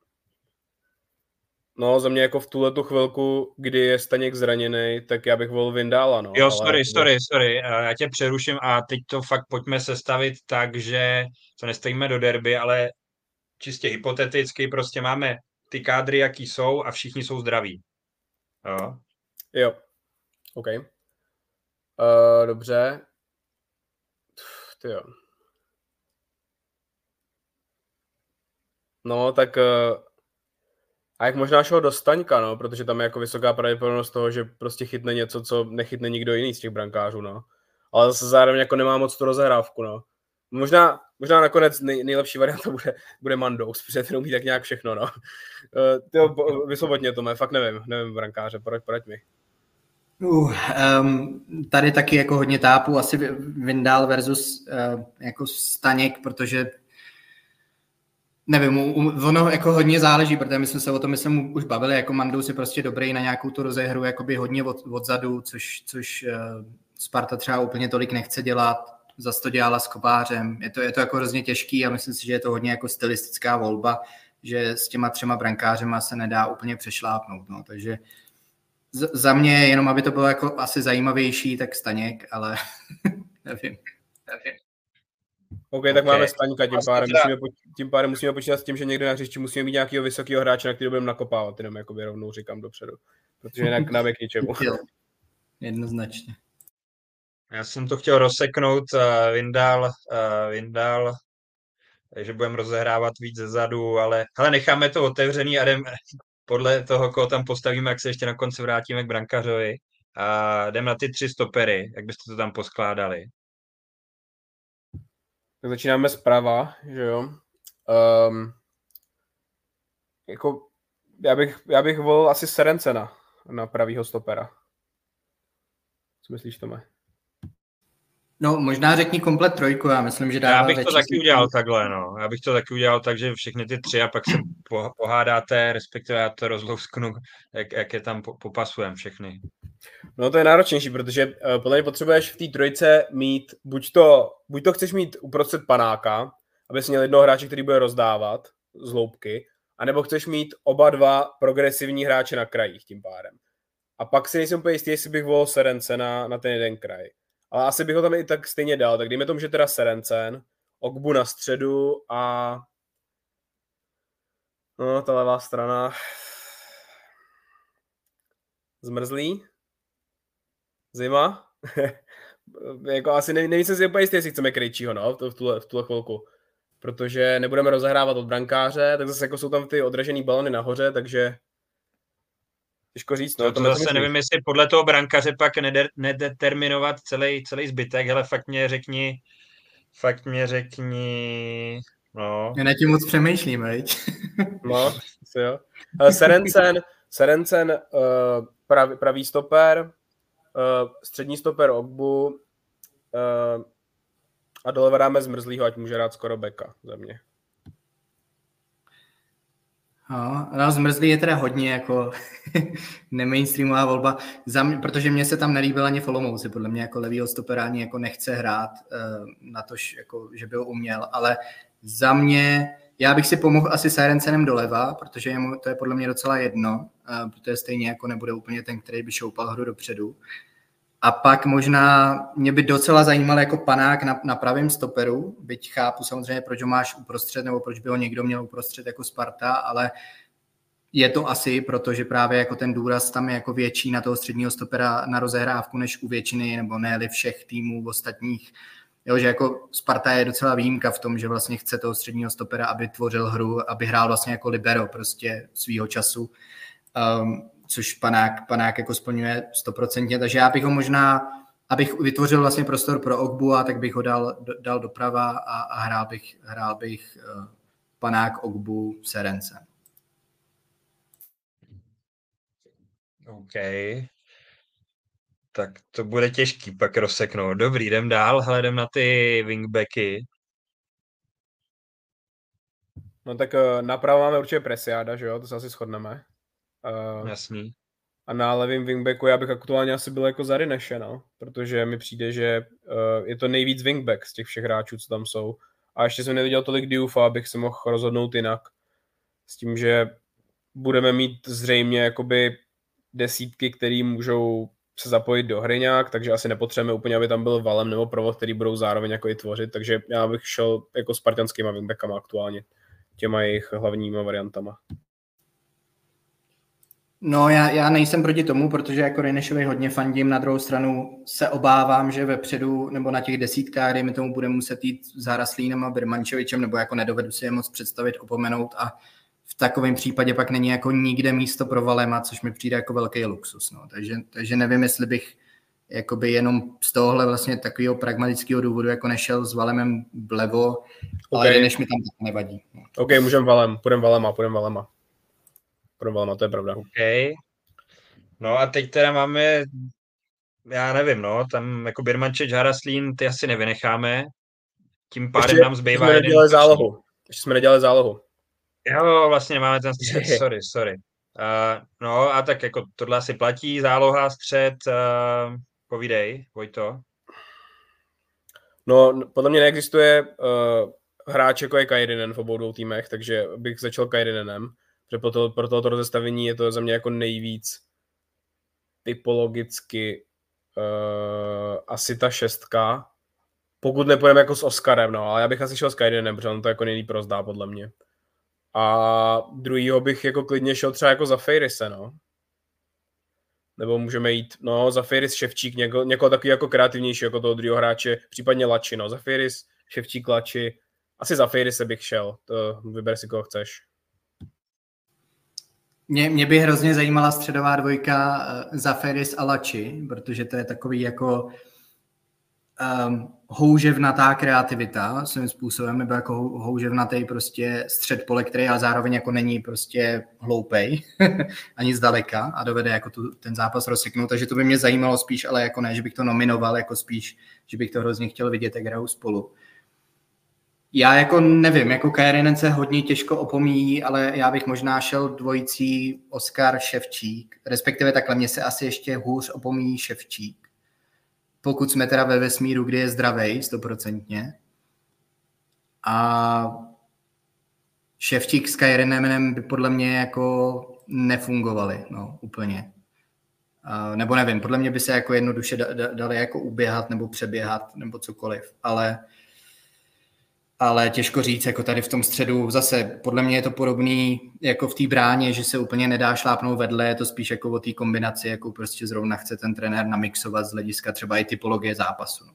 No, za mě jako v tuhletu chvilku, kdy je Staněk zraněný, tak já bych volil Vindála, no. Jo, ale... sorry, sorry, sorry, já tě přeruším a teď to fakt pojďme sestavit tak, že to nestavíme do derby, ale čistě hypoteticky prostě máme ty kádry, jaký jsou a všichni jsou zdraví. Jo. Jo, OK. Uh, dobře. Ty jo. No, tak uh, a jak možná šel do Staňka, no, protože tam je jako vysoká pravděpodobnost toho, že prostě chytne něco, co nechytne nikdo jiný z těch brankářů, no. Ale zase zároveň jako nemá moc tu rozehrávku, no. Možná, možná nakonec nej, nejlepší varianta bude, bude Mandous, protože ten umí tak nějak všechno, no. Uh, tyjo, vysvobodně to mé, fakt nevím, nevím brankáře, proč, proč mi. Uh, um, tady taky jako hodně tápu, asi Vindal versus uh, jako Staněk, protože nevím, ono jako hodně záleží, protože my jsme se o tom myslím už bavili, jako Mandous je prostě dobrý na nějakou tu rozehru, jakoby hodně od, odzadu, což, což uh, Sparta třeba úplně tolik nechce dělat, zas to dělala s Kovářem, je to, je to jako hrozně těžký a myslím si, že je to hodně jako stylistická volba, že s těma třema brankářema se nedá úplně přešlápnout, no, takže z, za mě, jenom aby to bylo jako asi zajímavější, tak Staněk, ale nevím, nevím. OK, tak okay. Máme Staňka, tím pádem, musíme, tím pádem musíme počítat s tím, že někde na hřišti musíme mít nějakého vysokého hráče, na který budeme nakopávat, jenom jakoby rovnou říkám dopředu, protože jinak nám je k ničemu. Jednoznačně. Já jsem to chtěl rozseknout, uh, Vindal, uh, Vindal, že budeme rozehrávat víc zezadu, ale, ale necháme to otevřený a jdem podle toho, koho tam postavíme, jak se ještě na konci vrátíme k brankařovi a jdem na ty tři stopery, jak byste to tam poskládali. Tak začínáme zprava, že jo. Um, jako, já bych, já bych volil asi Serencena na pravýho stopera. Co myslíš, Tome? No, možná řekni komplet trojku, já myslím, že dává. Já bych to taky udělal takhle, no. Já bych to taky udělal tak, že všechny ty tři a pak se pohádáte, respektive já to rozlousknu, jak, jak je tam popasujeme všechny. No to je náročnější, protože uh, podle mě potřebuješ v té trojce mít, buď to, buď to chceš mít uprostřed panáka, aby jsi měl jednoho hráče, který bude rozdávat z hloubky, anebo chceš mít oba dva progresivní hráče na krajích tím pádem. A pak si nejsem úplně jistý, jestli bych volil Serencena na ten jeden kraj. Ale asi bych ho tam i tak stejně dal. Tak dejme tomu, že teda Serencen, Ogbu na středu a no, ta levá strana Zmrzlý? Zima? Jako asi ne, nejsem si úplně jistý, jestli chceme Krejčího, no, v tuhle, v tuhle chvilku. Protože nebudeme rozehrávat od brankáře, tak zase jako jsou tam ty odražený balony nahoře, takže těžko říct. No, to, to zase nevím, jestli podle toho brankaře pak nede, nedeterminovat celý, celý zbytek, ale fakt mě řekni, fakt mě řekni, no. Já na tím moc přemýšlím, veď? No, jo. Serencen, Serencen uh, prav, pravý stoper, uh, střední stoper Ogbu uh, a dole dáme Zmrzlýho, ať může rád skoro beka za mě. No, no, Zmrzlý je teda hodně jako nemainstreamová volba, za mě, protože mně se tam nelíbil ani v Olomouci, podle mě jako levýho stopera ani jako nechce hrát uh, na to, jako, že by ho uměl, ale za mě, já bych si pomohl asi Serencenem doleva, protože je mu, to je podle mě docela jedno, uh, protože stejně jako nebude úplně ten, který by šoupal hru dopředu. A pak možná mě by docela zajímal jako panák na, na pravém stoperu, byť chápu samozřejmě, proč ho máš uprostřed, nebo proč by ho někdo měl uprostřed jako Sparta, ale je to asi, protože právě jako ten důraz tam je jako větší na toho středního stopera na rozehrávku, než u většiny, nebo ne-li všech týmů ostatních. Jo, že jako Sparta je docela výjimka v tom, že vlastně chce toho středního stopera, aby tvořil hru, aby hrál vlastně jako libero prostě svýho času. Um, což panák, panák jako splňuje stoprocentně, takže já bych ho možná, abych vytvořil vlastně prostor pro Ogbu, a tak bych ho dal, dal doprava a, a hrál bych, hrál bych uh, Panák, Ogbu, Serence. OK. Tak to bude těžký pak rozseknout. Dobrý, jdem dál, hledem na ty wingbacky. No tak napravo máme určitě Preciada, že jo, to se asi shodneme. Uh, Jasný. A na levým wingbacku já bych aktuálně asi byl jako za Rineše, no, protože mi přijde, že uh, je to nejvíc wingback z těch všech hráčů, co tam jsou. A ještě jsem neviděl tolik Diouffa, abych se mohl rozhodnout jinak. S tím, že budeme mít zřejmě jakoby desítky, který můžou se zapojit do hry nějak, takže asi nepotřebujeme úplně, aby tam byl Valem nebo Provod, který budou zároveň jako i tvořit, takže já bych šel jako spartanskýma wingbackama aktuálně, těma jejich hlavníma variantama. No já, já nejsem proti tomu, protože jako Rinešovi hodně fandím, na druhou stranu se obávám, že vepředu nebo na těch desítkách, dejme tomu, bude muset jít za Raslínem a Birmančevičem, nebo jako nedovedu si je moc představit, opomenout a v takovém případě pak není jako nikde místo pro Valema, což mi přijde jako velký luxus. No. Takže, takže nevím, jestli bych jakoby jenom z tohohle vlastně takového pragmatického důvodu jako nešel s Valemem vlevo, okay. Ale než mi tam tak nevadí. No. OK, můžeme Valem, půjdem Valema, půjdem Valema. Půjdem Valema, to je pravda. OK. No a teď teda máme, já nevím, no, tam jako Birmančevič, Haraslín, ty asi nevynecháme. Tím pádem ještě, nám zbývá ještě jeden. Nedělali zálohu. Ještě jsme nedělali zálohu. Jo, vlastně nemáme ten střed, sorry, sorry. Uh, no a tak jako tohle asi platí, záloha, střed, uh, povídej, Vojto. No, podle mě neexistuje uh, hráč jako je Kairinen v obou dvou týmech, takže bych začal Kairinenem, protože pro, to, pro tohoto rozestavení je to za mě jako nejvíc typologicky uh, asi ta šestka, pokud nepojeme jako s Oskarem, no, ale já bych asi šel s Kairinen, protože on to jako nejlíp rozdá, podle mě. A druhýho bych jako klidně šel třeba jako za Fejrise, no. Nebo můžeme jít, no, za Fejris, Ševčík, něko, někoho takový jako kreativnější jako toho druhého hráče, případně Lači, no, za Fejris, Ševčík, Lači. Asi za Fejrise bych šel, to vyber si, koho chceš. Mě, mě by hrozně zajímala středová dvojka za Fejris a Lači, protože to je takový jako um, houževnatá kreativita svým způsobem, nebo jako houževnatý prostě střed pole, který ale zároveň jako není prostě hloupej, ani zdaleka a dovede jako tu, ten zápas rozseknout, takže to by mě zajímalo spíš, ale jako ne, že bych to nominoval, jako spíš, že bych to hrozně chtěl vidět, jak hrajou spolu. Já jako nevím, jako Kairinen se hodně těžko opomíjí, ale já bych možná šel dvojicí Oskar Ševčík, respektive takhle mě se asi ještě hůř opomíjí Ševčík. Pokud jsme teda ve vesmíru, kdy je zdravej, stoprocentně. A Ševčík s Kairinenem by podle mě jako nefungovali, no, úplně. A, nebo nevím, podle mě by se jako jednoduše da, da, dali jako uběhat nebo přeběhat nebo cokoliv, ale, ale těžko říct, jako tady v tom středu zase, podle mě je to podobný jako v té bráně, že se úplně nedá šlápnout vedle, je to spíš jako o té kombinaci, jako prostě zrovna chce ten trenér namixovat z hlediska třeba i typologie zápasu.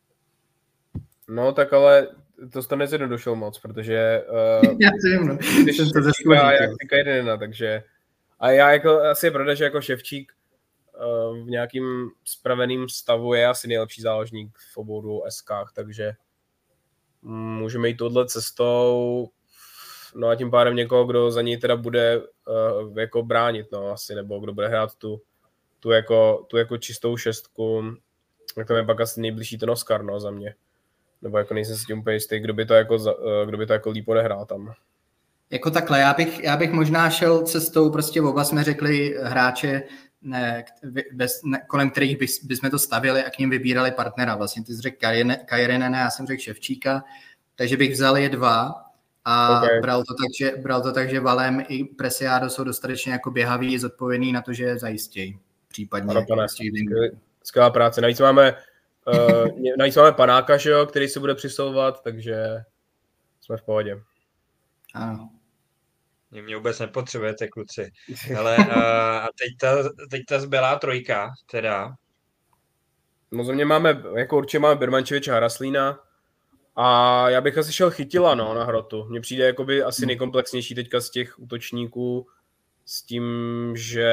No tak ale to jste nezjednodušil moc, protože uh, já vím, no. Jsem to zasloužil. Jak ty Kairina, takže a já jako asi je pravda, že jako Ševčík uh, v nějakým spraveným stavu je asi nejlepší záložník v obou dvou eskách, takže můžeme jít touhle cestou, no a tím pádem někoho, kdo za něj teda bude uh, jako bránit, no asi, nebo kdo bude hrát tu, tu, jako, tu jako čistou šestku, tak to je pak asi nejbližší ten Oskar, no, za mě. Nebo jako nejsem si tím úplně jistý, kdo by to jako, uh, kdo by to jako líp odehrál tam. Jako takhle, já bych, já bych možná šel cestou, prostě oba jsme řekli hráče, ne, bez, ne, kolem kterých by, bychom to stavili a k ním vybírali partnera. Vlastně ty jsi řekl Kairinen, já jsem řekl Ševčíka, takže bych vzal je dva a okay. bral, to tak, že, bral to tak, že Valem i Preciado jsou dostatečně jako běhaví, zodpovědný na to, že je zajistějí. Případně. Ano, pane, skvělá práce. Navíc máme, uh, navíc máme Panáka, že jo, který se bude přisouvat, takže jsme v pohodě. Ano. Mě, mě vůbec nepotřebujete, kluci. Ale uh, a teď ta, teď ta zbylá trojka, teda. No za mě máme, jako určitě máme Birmančeviče a Haraslína a já bych asi šel Chytila, no, na hrotu. Mně přijde jakoby asi nejkomplexnější teďka z těch útočníků s tím, že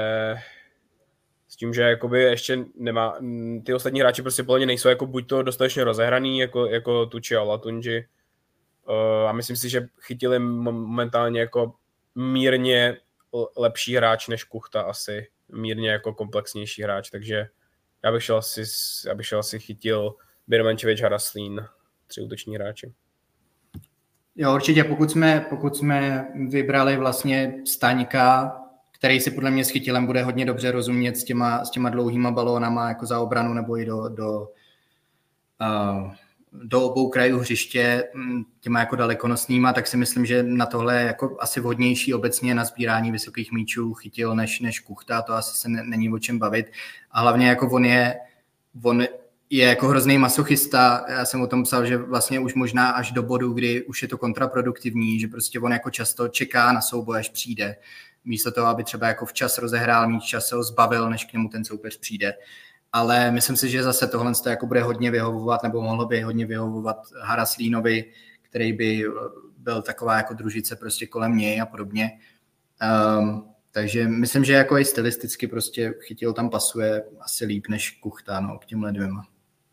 s tím, že jakoby ještě nemá, ty ostatní hráči prostě podle mě nejsou jako buď to dostatečně rozehraný, jako, jako Tucci a Latunji, a myslím si, že Chytil je momentálně jako mírně lepší hráč než Kuchta asi, mírně jako komplexnější hráč, takže já bych šel asi, já bych šel asi Chytil, Birmančevič, Haraslín, tři útoční hráči. Jo, určitě, pokud jsme, pokud jsme vybrali vlastně Staňka, který si podle mě s Chytilem bude hodně dobře rozumět s těma, s těma dlouhýma balónama jako za obranu nebo i do, do, uh, do obou krajů hřiště, těma jako dalekonosnýma, tak si myslím, že na tohle je jako asi vhodnější obecně na sbírání vysokých míčů Chytil než, než Kuchta, to asi se ne, není o čem bavit. A hlavně jako on je, on je jako hrozný masochista. Já jsem o tom psal, že vlastně už možná až do bodu, kdy už je to kontraproduktivní, že prostě on jako často čeká na souboj, až přijde. Místo toho, aby třeba jako včas rozehrál míč, čas se ho zbavil, než k němu ten soupeř přijde. Ale myslím si, že zase tohle jako bude hodně vyhovovat, nebo mohlo by hodně vyhovovat Haraslínovi, který by byl taková jako družice prostě kolem něj a podobně. Um, takže myslím, že jako i stylisticky prostě Chytil tam pasuje asi líp než Kuchta, no, k těmhle dvěma.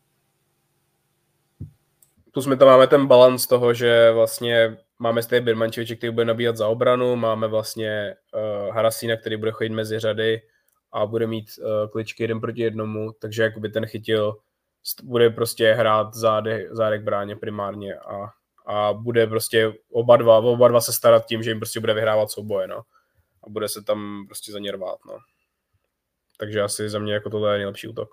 Plus my tam máme ten balans toho, že vlastně máme zde Birmančeviče, který bude nabíhat za obranu, máme vlastně uh, Haraslína, který bude chodit mezi řady a bude mít uh, kličky jeden proti jednomu, takže jakoby ten Chytil bude prostě hrát zádech, zádech bráně primárně a, a bude prostě oba dva, oba dva se starat tím, že jim prostě bude vyhrávat souboje, no. A bude se tam prostě za ně rvát, no. Takže asi za mě jako tohle je nejlepší útok.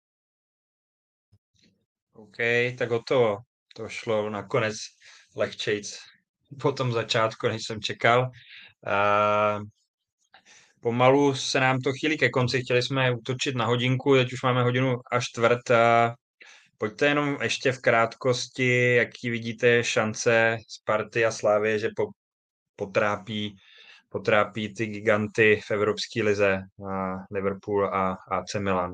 OK, tak o to, to šlo nakonec lehčejc po tom začátku, než jsem čekal. Uh, pomalu se nám to chýlí ke konci, chtěli jsme útočit na hodinku, teď už máme hodinu a čtvrt. Uh, pojďte jenom ještě v krátkosti, jaký vidíte šance Sparty a Slavie, že po, potrápí potrápí ty giganty v Evropské lize, Liverpool a A C Milan.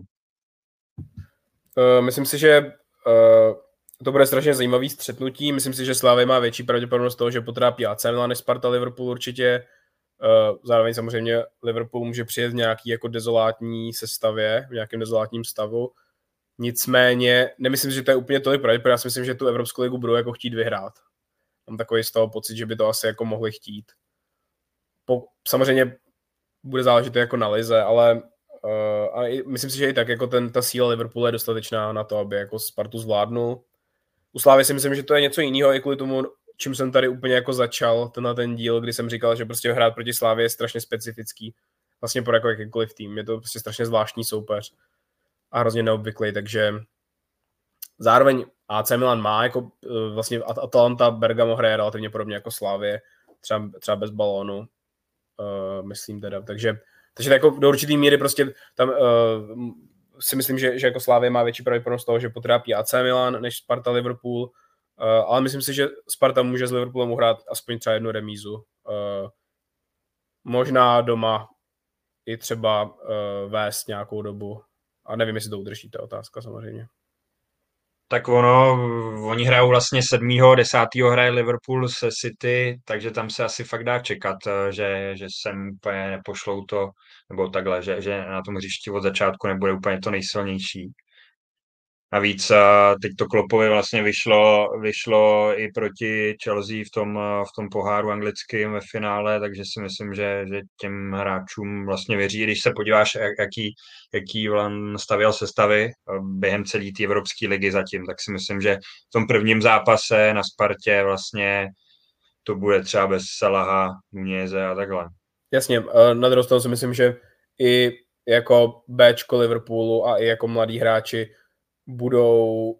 Uh, myslím si, že uh, to bude strašně zajímavý střetnutí. Myslím si, že Slavia má větší pravděpodobnost toho, že potrápí A C Milan než Sparta Liverpool určitě. Uh, zároveň samozřejmě Liverpool může přijet v nějaký jako dezolátní sestavě, v nějakém dezolátním stavu. Nicméně nemyslím, že to je úplně tolik pravděpodobně. Já si myslím, že tu Evropskou ligu budou jako chtít vyhrát. Mám takový z toho pocit, že by to asi jako mohli chtít. Po, samozřejmě bude záležet jako na lize, ale uh, a i, myslím si, že i tak jako ten, ta síla Liverpoolu je dostatečná na to, aby jako Spartu zvládnul. U Slávy si myslím, že to je něco jiného, i kvůli tomu, čím jsem tady úplně jako začal tenhle ten díl, kdy jsem říkal, že prostě hrát proti Slávě je strašně specifický. Vlastně pro jako jakýkoliv tým. Je to prostě strašně zvláštní soupeř a hrozně neobvyklý, takže zároveň A C Milan má jako uh, vlastně Atalanta Bergamo hraje relativně podobně jako Slavie, třeba, třeba bez balónu. Uh, myslím teda, takže, takže jako do určitý míry prostě tam uh, si myslím, že, že jako Slavia má větší pravděpodobnost toho, že potrápí A C Milan než Sparta Liverpool, uh, ale myslím si, že Sparta může s Liverpoolem uhrát aspoň třeba jednu remízu. Uh, možná doma i třeba uh, vést nějakou dobu a nevím, jestli to udrží, ta otázka samozřejmě. Tak ono, oni hrajou vlastně sedmého desátého hraje Liverpool se City, takže tam se asi fakt dá čekat, že, že sem úplně nepošlou to, nebo takhle, že, že na tom hřišti od začátku nebude úplně to nejsilnější. Navíc teď to Kloppovi vlastně vyšlo, vyšlo i proti Chelsea v tom, v tom poháru anglickým ve finále, takže si myslím, že, že těm hráčům vlastně věří. Když se podíváš, jaký, jaký on stavěl sestavy během celé té Evropské ligy zatím, tak si myslím, že v tom prvním zápase na Spartě vlastně to bude třeba bez Salaha, Nuněze a takhle. Jasně, na druhou stranu si myslím, že i jako Bčko Liverpoolu a i jako mladí hráči budou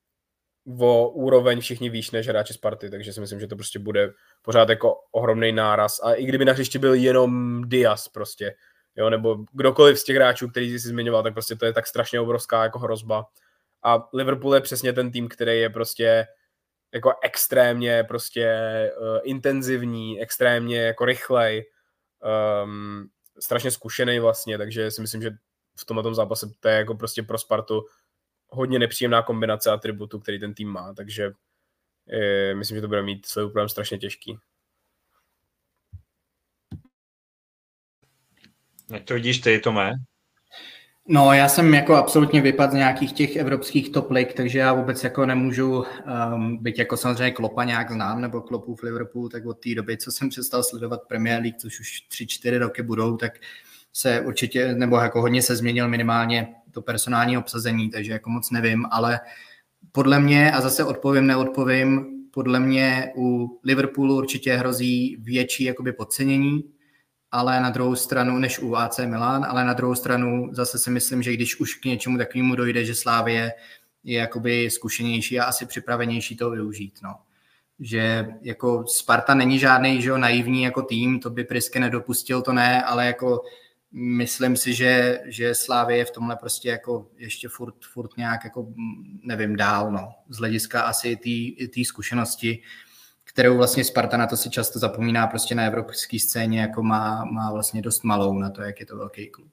o úroveň všichni výš než hráči Sparty, takže si myslím, že to prostě bude pořád jako ohromný náraz. A i kdyby na hřišti byl jenom Diaz prostě, jo, nebo kdokoliv z těch hráčů, který jsi zmiňoval, tak prostě to je tak strašně obrovská jako hrozba. A Liverpool je přesně ten tým, který je prostě jako extrémně prostě uh, intenzivní, extrémně jako rychlej, um, strašně zkušený vlastně, takže si myslím, že v tomhle zápase to je jako prostě pro Spartu hodně nepříjemná kombinace atributů, který ten tým má, takže je, myslím, že to bude mít svůj problém strašně těžký. Jak to vidíš ty, Tome? No, já jsem jako absolutně vypadl z nějakých těch evropských top lig, takže já vůbec jako nemůžu, um, byť jako samozřejmě Kloppa nějak znám, nebo Kloppu v Liverpoolu, tak od té doby, co jsem přestal sledovat Premier League, což už tři, čtyři roky budou, tak se určitě, nebo jako hodně se změnil minimálně to personální obsazení, takže jako moc nevím, ale podle mě, a zase odpovím, neodpovím, podle mě u Liverpoolu určitě hrozí větší jakoby podcenění, ale na druhou stranu, než u A C Milan, ale na druhou stranu zase si myslím, že když už k něčemu takovému dojde, že Slavie je jakoby zkušenější a asi připravenější to využít, no. Že jako Sparta není žádný, že jo, naivní jako tým, to by Priske nedopustil, to ne, ale jako myslím si, že, že Slavie je v tomhle prostě jako ještě furt, furt nějak jako, nevím, dál, no. Z hlediska asi té zkušenosti, kterou vlastně Sparta, na to si často zapomíná, prostě na evropské scéně, jako má, má vlastně dost malou na to, jak je to velký klub.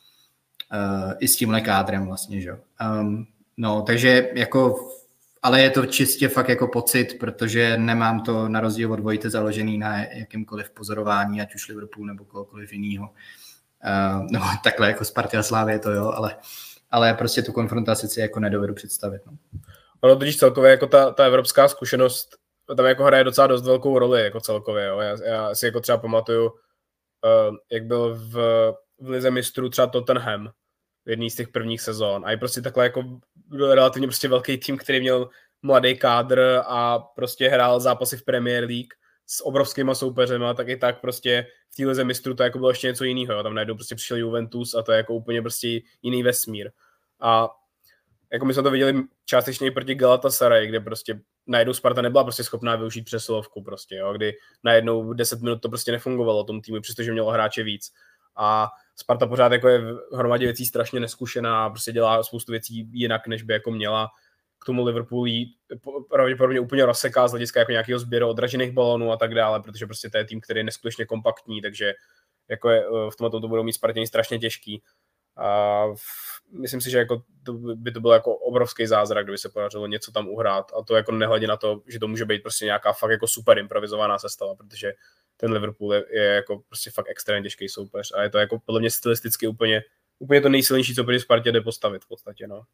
Uh, I s tímhle kádrem vlastně, že jo. Um, no, takže jako, ale je to čistě fakt jako pocit, protože nemám to na rozdíl od Vojty založený na jakýmkoliv pozorování, ať už Liverpool nebo kohokoliv jinýho. Uh, no, takhle jako Sparta a Slavie to jo, ale, ale prostě tu konfrontaci si jako nedovedu představit. No. Ono totiž celkově jako ta, ta evropská zkušenost tam jako hraje docela dost velkou roli jako celkově. Jo. Já, já si jako třeba pamatuju, uh, jak byl v, v lize mistrů třeba Tottenham v jedné z těch prvních sezón. A je prostě takhle jako byl relativně prostě velký tým, který měl mladý kádr a prostě hrál zápasy v Premier League s obrovskýma soupeřema, tak i tak prostě v té lize mistrů to jako bylo ještě něco jiného. Jo. Tam najednou prostě přišel Juventus a to je jako úplně prostě jiný vesmír. A jako my jsme to viděli částečně i proti Galatasaray, kde prostě najednou Sparta nebyla prostě schopná využít přesilovku prostě, jo, kdy najednou deset minut to prostě nefungovalo tomu týmu, přestože mělo hráče víc. A Sparta pořád jako je v hromadě věcí strašně neskušená, prostě dělá spoustu věcí jinak, než by jako měla. K tomu Liverpool jí pravděpodobně úplně rozseká z hlediska jako nějakého sběru odražených balonů a tak dále, protože prostě to je tým, který je neskutečně kompaktní, takže jako je, v tomhle to budou mít Spartěni strašně těžký. A myslím si, že jako to by to bylo jako obrovský zázrak, kdyby se podařilo něco tam uhrát, a to jako nehledě na to, že to může být prostě nějaká fakt jako super improvizovaná sestava, protože ten Liverpool je, je jako prostě fakt extrémně těžký soupeř a je to jako podle mě stylisticky úplně, úplně to nejsilnější, co proti Spartě jde postavit v podstatě, no.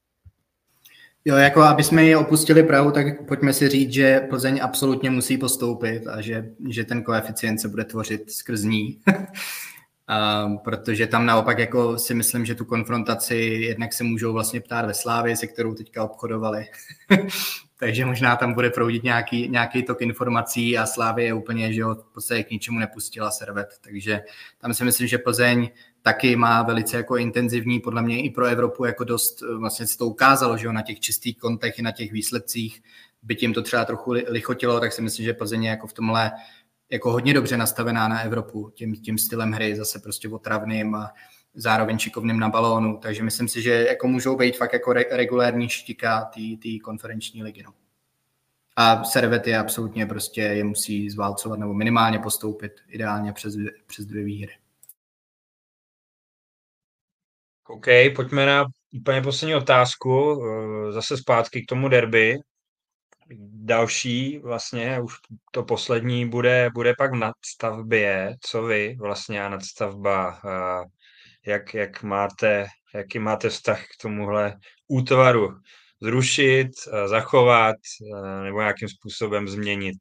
Jo, jako aby jsme ji opustili Prahu, tak pojďme si říct, že Plzeň absolutně musí postoupit a že, že ten koeficient se bude tvořit skrz ní. Um, protože tam naopak jako si myslím, že tu konfrontaci jednak se můžou vlastně ptát ve Slávii, se kterou teďka obchodovali. Takže možná tam bude proudit nějaký, nějaký tok informací a Slávie je úplně, že jo, v podstatě k ničemu nepustila servet. Takže tam si myslím, že Plzeň taky má velice jako intenzivní, podle mě i pro Evropu jako dost, vlastně se to ukázalo, že jo, na těch čistých kontech i na těch výsledcích, byť jim to třeba trochu lichotilo, tak si myslím, že Plzeň je jako v tomhle jako hodně dobře nastavená na Evropu, tím, tím stylem hry, zase prostě otravným a zároveň šikovným na balónu, takže myslím si, že jako můžou být fakt jako re, regulérní štika té konferenční ligy. No. A servety absolutně prostě je musí zválcovat nebo minimálně postoupit, ideálně přes, přes dvě výhry. OK, pojďme na úplně poslední otázku, zase zpátky k tomu derby. Další, vlastně už to poslední bude, bude pak v nadstavbě. Co vy vlastně a nadstavba? Jak, jak máte, jaký máte vztah k tomuhle útvaru? Zrušit, zachovat nebo nějakým způsobem změnit?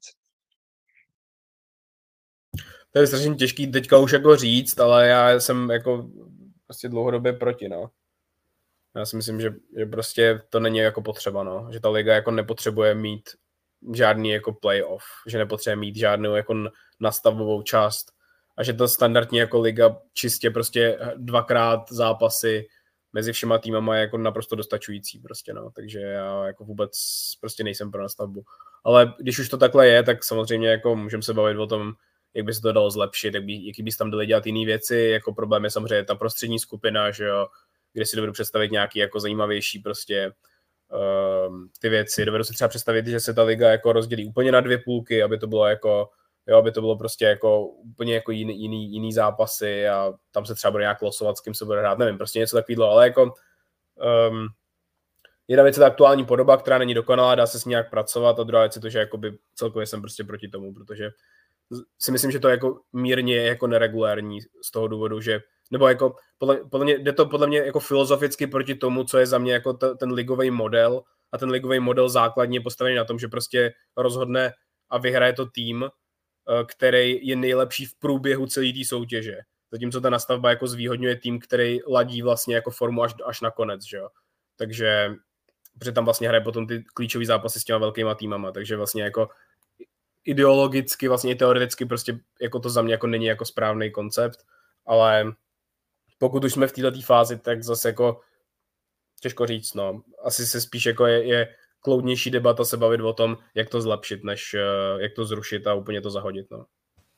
To je strašně těžký teďka už jako říct, ale já jsem jako prostě dlouhodobě proti, no. Já si myslím, že, že prostě to není jako potřeba, no. Že ta liga jako nepotřebuje mít žádný jako playoff, že nepotřebuje mít žádnou jako nastavovou část a že to standardně jako liga čistě prostě dvakrát zápasy mezi všema týmama je jako naprosto dostačující prostě, no. Takže já jako vůbec prostě nejsem pro nastavbu. Ale když už to takhle je, tak samozřejmě jako můžeme se bavit o tom, jak by se to dalo zlepšit, jak by, jaký by se tam dali dělat jiné věci, jako problém je samozřejmě ta prostřední skupina, že jo, kde si dovedu představit nějaký jako zajímavější prostě um, ty věci. Dovedu si třeba představit, že se ta liga jako rozdělí úplně na dvě půlky, aby to bylo jako, jo, aby to bylo prostě jako úplně jako jiný, jiný, jiný zápasy a tam se třeba bude nějak losovat, s kým se bude hrát, nevím, prostě něco takového, ale jako um, jedna věc je ta aktuální podoba, která není dokonalá, dá se s ní nějak pracovat, a druhá věc je to, že jakoby celkově jsem prostě proti tomu, protože si myslím, že to jako mírně je jako neregulární z toho důvodu, že nebo jako podle, podle mě, jde to podle mě jako filozoficky proti tomu, co je za mě jako t, ten ligový model, a ten ligový model základně je postavený na tom, že prostě rozhodne a vyhraje to tým, který je nejlepší v průběhu celé té soutěže. Zatímco ta nastavba jako zvýhodňuje tým, který ladí vlastně jako formu až, až na konec, že jo. Takže protože tam vlastně hraje potom ty klíčový zápasy s těma velkýma týmama, takže vlastně jako ideologicky, vlastně i teoreticky prostě jako to za mě jako není jako správný koncept, ale pokud už jsme v této fázi, tak zase jako těžko říct, no. Asi se spíš jako je, je kloudnější debata se bavit o tom, jak to zlepšit, než jak to zrušit a úplně to zahodit, no.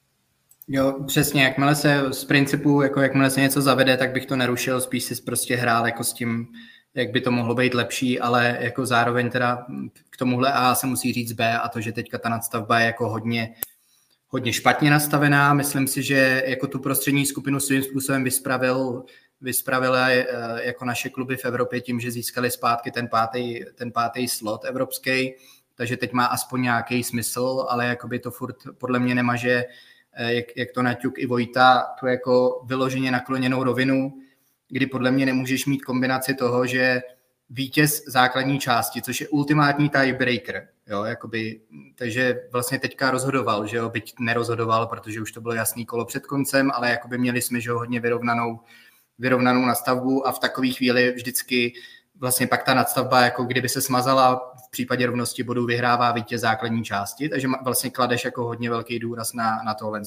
Jo, přesně, jakmile se z principu, jako jakmile se něco zavede, tak bych to nerušil, spíš si prostě hrál jako s tím, jak by to mohlo být lepší, ale jako zároveň teda k tomuhle A se musí říct B, a to, že teďka ta nadstavba je jako hodně, hodně špatně nastavená. Myslím si, že jako tu prostřední skupinu svým způsobem vyspravil, vyspravila jako naše kluby v Evropě tím, že získali zpátky ten pátý, ten pátý slot evropský, takže teď má aspoň nějaký smysl, ale jakoby to furt podle mě nemaže, jak, jak to naťuk i Vojta, tu jako vyloženě nakloněnou rovinu, kdy podle mě nemůžeš mít kombinaci toho, že vítěz základní části, což je ultimátní tiebreaker, jo, jakoby, takže vlastně teďka rozhodoval, že jo, byť nerozhodoval, protože už to bylo jasný kolo před koncem, ale jakoby měli jsme, že jo, hodně vyrovnanou, vyrovnanou nastavbu a v takové chvíli vždycky vlastně pak ta nadstavba, jako kdyby se smazala, v případě rovnosti bodů vyhrává vítěz základní části, takže vlastně kladeš jako hodně velký důraz na, na tohle.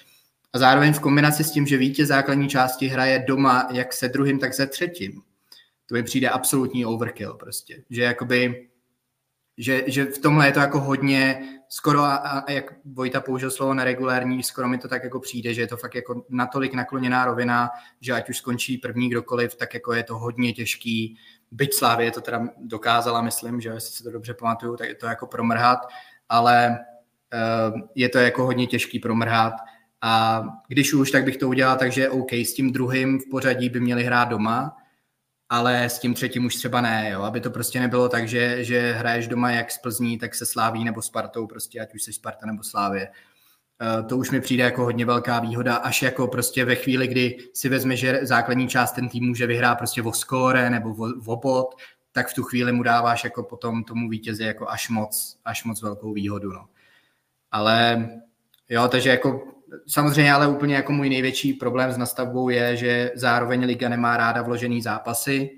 A zároveň v kombinaci s tím, že vítěz základní části hraje doma jak se druhým, tak se třetím. To mi přijde absolutní overkill prostě. Že jakoby, že, že v tomhle je to jako hodně, skoro, a, a jak Vojta použil slovo neregulární, skoro mi to tak jako přijde, že je to fakt jako natolik nakloněná rovina, že ať už skončí první kdokoliv, tak jako je to hodně těžký. Byť Slavie to teda dokázala, myslím, že jestli si to dobře pamatuju, tak je to jako promrhat, ale uh, je to jako hodně těžký promrhat. A když už, tak bych to udělal, takže OK, s tím druhým v pořadí by měli hrát doma, ale s tím třetím už třeba ne, jo? Aby to prostě nebylo tak, že, že hraješ doma jak z Plzní, tak se Slaví nebo Spartou, prostě ať už jsi Sparta nebo Slávie. Uh, to už mi přijde jako hodně velká výhoda, až jako prostě ve chvíli, kdy si vezme, že základní část ten tým může vyhrát prostě o skóre nebo o, o bod, tak v tu chvíli mu dáváš jako potom tomu vítězi jako až moc, až moc velkou výhodu, no. Ale jo, takže jako samozřejmě, ale úplně jako můj největší problém s nastavbou je, že zároveň liga nemá ráda vložený zápasy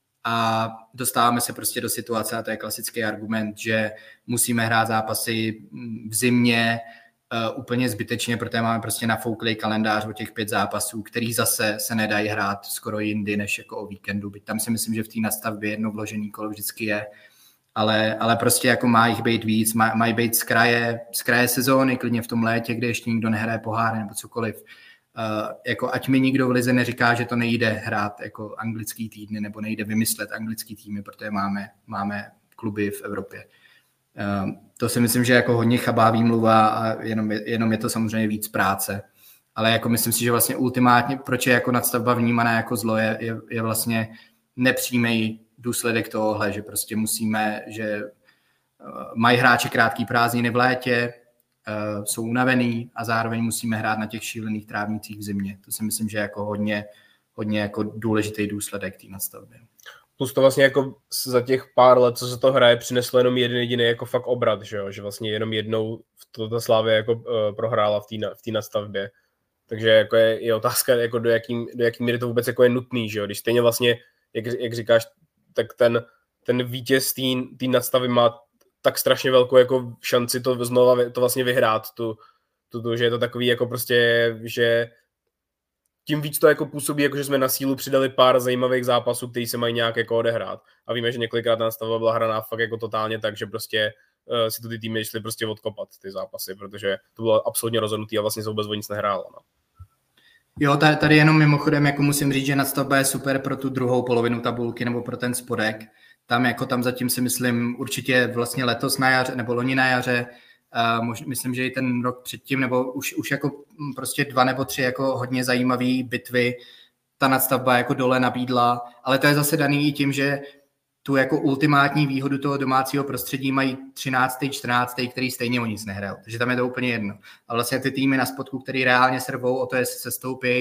a dostáváme se prostě do situace, a to je klasický argument, že musíme hrát zápasy v zimě uh, úplně zbytečně, protože máme prostě nafouklý kalendář o těch pět zápasů, který zase se nedají hrát skoro jindy než jako o víkendu. Byť tam si myslím, že v té nastavbě jedno vložený kolo vždycky je, ale, ale prostě jako má jich být víc, má, mají být z kraje, z kraje sezóny, klidně v tom létě, kde ještě nikdo nehraje pohár nebo cokoliv. Uh, jako ať mi nikdo v lize neříká, že to nejde hrát jako anglický týdny nebo nejde vymyslet anglický týmy, protože máme, máme kluby v Evropě. Uh, to si myslím, že je jako hodně chabá výmluva a jenom je, jenom je to samozřejmě víc práce. Ale jako myslím si, že vlastně ultimátně, proč je jako nadstavba vnímaná jako zlo, je, je, je vlastně nepřímý důsledek tohohle, že prostě musíme, že mají hráči krátký prázdniny v létě, uh, jsou unavený a zároveň musíme hrát na těch šílených trávnicích v zimě. To si myslím, že je jako hodně, hodně jako důležitý důsledek té nastavby. Plus to vlastně jako za těch pár let, co se to hraje, přineslo jenom jeden jediný jako fakt obrat, že jo? Že vlastně jenom jednou ta Slavie jako uh, prohrála v té v té nastavbě. Takže jako je, je otázka, jako do jaký, do jaký míry to vůbec jako je nutný, že jo? Když stejně vlastně, jak, jak říkáš, tak ten, ten vítěz té nadstavy má tak strašně velkou jako šanci to znova to vlastně vyhrát, tu, tu, tu, že je to takový jako prostě, že tím víc to jako působí, jako že jsme na sílu přidali pár zajímavých zápasů, který se mají nějak jako odehrát. A víme, že několikrát ta nastavba byla hraná fakt jako totálně tak, že prostě uh, si to ty týmy šli prostě odkopat ty zápasy, protože to bylo absolutně rozhodnutý a vlastně se vůbec o nic nehrálo. No. Jo, tady jenom mimochodem jako musím říct, že nadstavba je super pro tu druhou polovinu tabulky nebo pro ten spodek. Tam jako tam zatím si myslím určitě vlastně letos na jaře nebo loni na jaře, uh, mož, myslím, že i ten rok předtím, nebo už, už jako prostě dva nebo tři jako hodně zajímavé bitvy ta nadstavba jako dole nabídla, ale to je zase daný i tím, že tu jako ultimátní výhodu toho domácího prostředí mají třináctý čtrnáctý který stejně o nic nehrál. Takže tam je to úplně jedno. A vlastně ty týmy na spodku, který reálně servou o to, jestli se stoupí,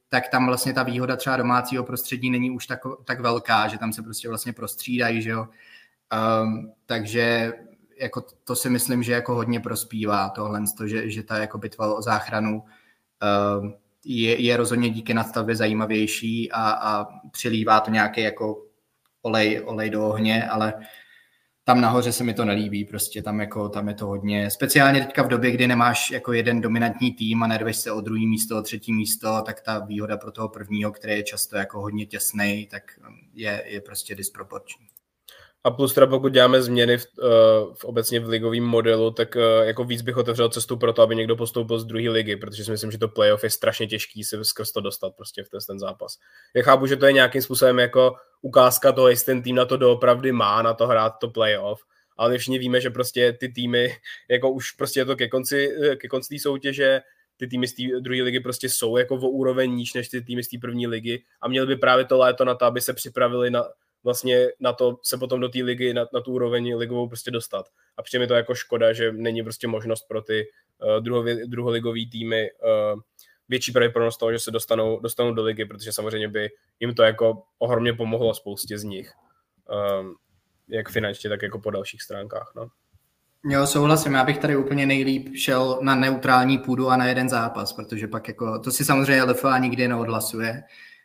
tak tam vlastně ta výhoda třeba domácího prostředí není už tak, tak velká, že tam se prostě vlastně prostřídají, že jo. Um, takže jako to si myslím, že jako hodně prospívá tohle, to, že, že ta jako bitva o záchranu um, je, je rozhodně díky nadstavbě zajímavější a, a přilívá to nějaký jako olej, olej do ohně, ale tam nahoře se mi to nelíbí, prostě tam, jako, tam je to hodně, speciálně teďka v době, kdy nemáš jako jeden dominantní tým a nerveš se o druhý místo, o třetí místo, tak ta výhoda pro toho prvního, který je často jako hodně těsnej, tak je, je prostě disproporční. A plus teda pokud děláme změny v, v obecně v ligovém modelu, tak jako víc bych otevřel cestu pro to, aby někdo postoupil z druhé ligy, protože si myslím, že to playoff je strašně těžký si skrz to dostat prostě v ten zápas. Já chápu, že to je nějakým způsobem jako ukázka toho, jestli ten tým na to doopravdy má, na to hrát to playoff, ale my všichni víme, že prostě ty týmy, jako už prostě je to ke konci, ke konci té soutěže, ty týmy z té druhé ligy prostě jsou jako o úroveň níž než ty týmy z té první ligy a měli by právě to léto na to, aby se připravili na vlastně na to se potom do té ligy, na, na tu úroveň ligovou prostě dostat. A přijde mi to jako škoda, že není prostě možnost pro ty uh, druhově, druholigové týmy uh, větší pravděpodobnost toho, že se dostanou, dostanou do ligy, protože samozřejmě by jim to jako ohromně pomohlo spoustě z nich. Um, jak finančně, tak jako po dalších stránkách. No. Jo, souhlasím. Já bych tady úplně nejlíp šel na neutrální půdu a na jeden zápas, protože pak jako, to si samozřejmě L F A nikdy neodhlasuje.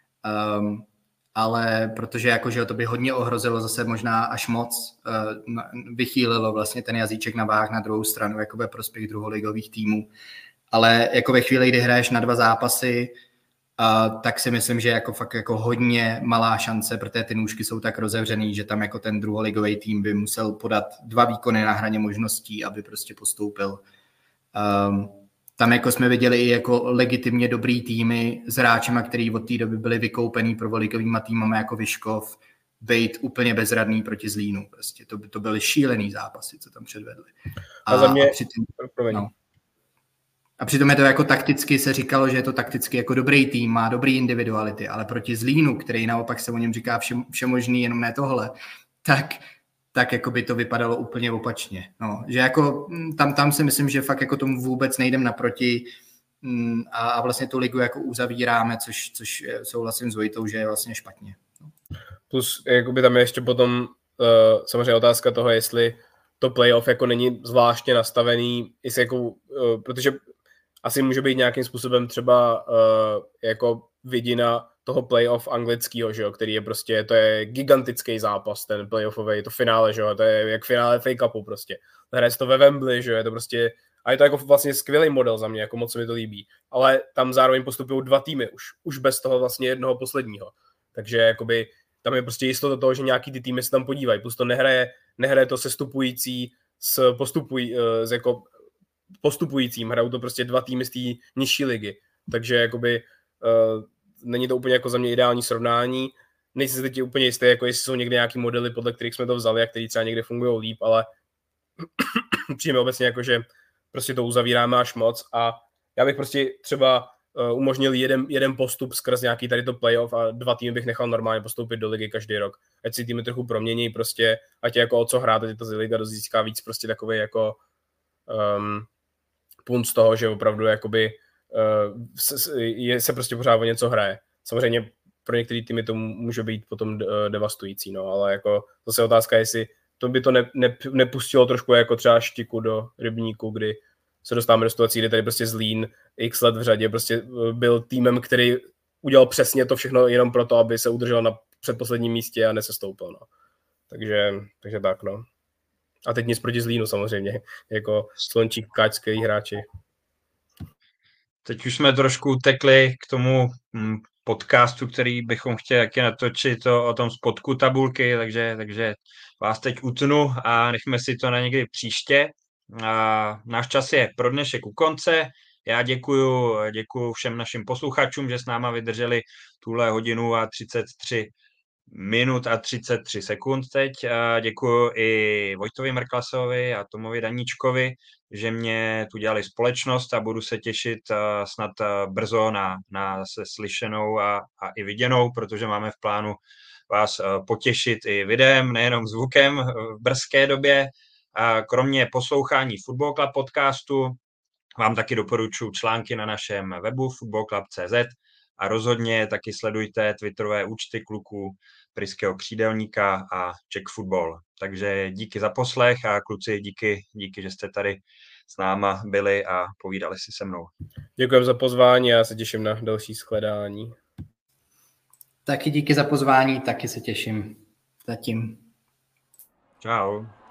Um, ale protože jako, že to by hodně ohrozilo zase možná až moc, uh, vychýlilo vlastně ten jazyček na váh na druhou stranu, jako ve prospěch druholigových týmů. Ale jako ve chvíli, kdy hraješ na dva zápasy, uh, tak si myslím, že jako fakt jako hodně malá šance, protože ty nůžky jsou tak rozevřený, že tam jako ten druholigový tým by musel podat dva výkony na hraně možností, aby prostě postoupil. Um, Tam jako jsme viděli i jako legitimně dobrý týmy s hráčema, který od té doby byli vykoupený prvoligovýma týmama jako Vyškov, být úplně bezradný proti Zlínu. Prostě to, to byly šílený zápasy, co tam předvedli. A, a, za mě... a, přitom, no. a přitom je to jako takticky, se říkalo, že je to takticky jako dobrý tým, má dobrý individuality, ale proti Zlínu, který naopak se o něm říká vše, všemožný, jenom ne tohle, tak tak jako by to vypadalo úplně opačně. No, že jako tam, tam si myslím, že fakt jako tomu vůbec nejdem naproti a, a vlastně tu ligu jako uzavíráme, což, což souhlasím s Vojtou, že je vlastně špatně. No. Plus jakoby tam je ještě potom uh, samozřejmě otázka toho, jestli to playoff jako není zvláštně nastavený, jestli jako, uh, protože asi může být nějakým způsobem třeba uh, jako vidina toho playoff anglického, že jo, který je prostě, to je gigantický zápas, ten playoffový, to finále, že jo, to je jak finále F A Cupu prostě. Hraje se to ve Wembley, že jo, je to prostě, a je to jako vlastně skvělý model za mě, jako moc se mi to líbí. Ale tam zároveň postupují dva týmy už, už bez toho vlastně jednoho posledního. Takže jakoby tam je prostě jistota toho, že nějaký ty týmy se tam podívají, plus to nehraje, nehraje to sestupující s postupují, s jako postupujícím, hrajou to prostě dva týmy z té nižší ligy. Takže jakoby uh, není to úplně jako za mě ideální srovnání. Nejsem si teď úplně jistý, jako jestli jsou někde nějaký modely, podle kterých jsme to vzali a který třeba někde fungují líp, ale přijeme obecně jako, že prostě to uzavíráme až moc a já bych prostě třeba uh, umožnil jeden, jeden postup skrz nějaký tady to playoff a dva týmy bych nechal normálně postoupit do ligy každý rok. Ať si týmy trochu promění prostě, ať je jako o co hrát, ať to liga získá víc prostě takový jako um, punt z toho, že opravdu jakoby uh, se, je, se prostě pořád o něco hraje. Samozřejmě pro některé týmy to může být potom devastující, no, ale jako zase otázka, jestli to by to ne, ne, nepustilo trošku jako třeba štiku do rybníku, kdy se dostáváme do situací, kdy tady prostě Zlín x let v řadě prostě byl týmem, který udělal přesně to všechno jenom proto, aby se udržel na předposledním místě a nesestoupil, no. Takže, takže tak, no. A teď nic proti Zlínu samozřejmě, jako Slončík, káčský hráči. Teď už jsme trošku utekli k tomu podcastu, který bychom chtěli taky natočit o, o tom spodku tabulky, takže, takže vás teď utnu a nechme si to na někdy příště. A náš čas je pro dnešek u konce. Já děkuju, děkuju všem našim posluchačům, že s náma vydrželi tuhle hodinu a třicet tři minut a třicet tři sekund teď. A děkuju i Vojtovi Mrklasovi a Tomovi Daníčkovi, že mě tu dělali společnost a budu se těšit snad brzo na, na se slyšenou a, a i viděnou, protože máme v plánu vás potěšit i videem, nejenom zvukem v brzké době. A kromě poslouchání Football Club podcastu vám taky doporučuji články na našem webu football club tečka cé zet a rozhodně taky sledujte twitterové účty kluků Pryského křídelníka a Czech Football. Takže díky za poslech a kluci díky, díky, že jste tady s náma byli a povídali si se mnou. Děkujem za pozvání a já se těším na další shledání. Taky díky za pozvání, taky se těším. Zatím. Čau.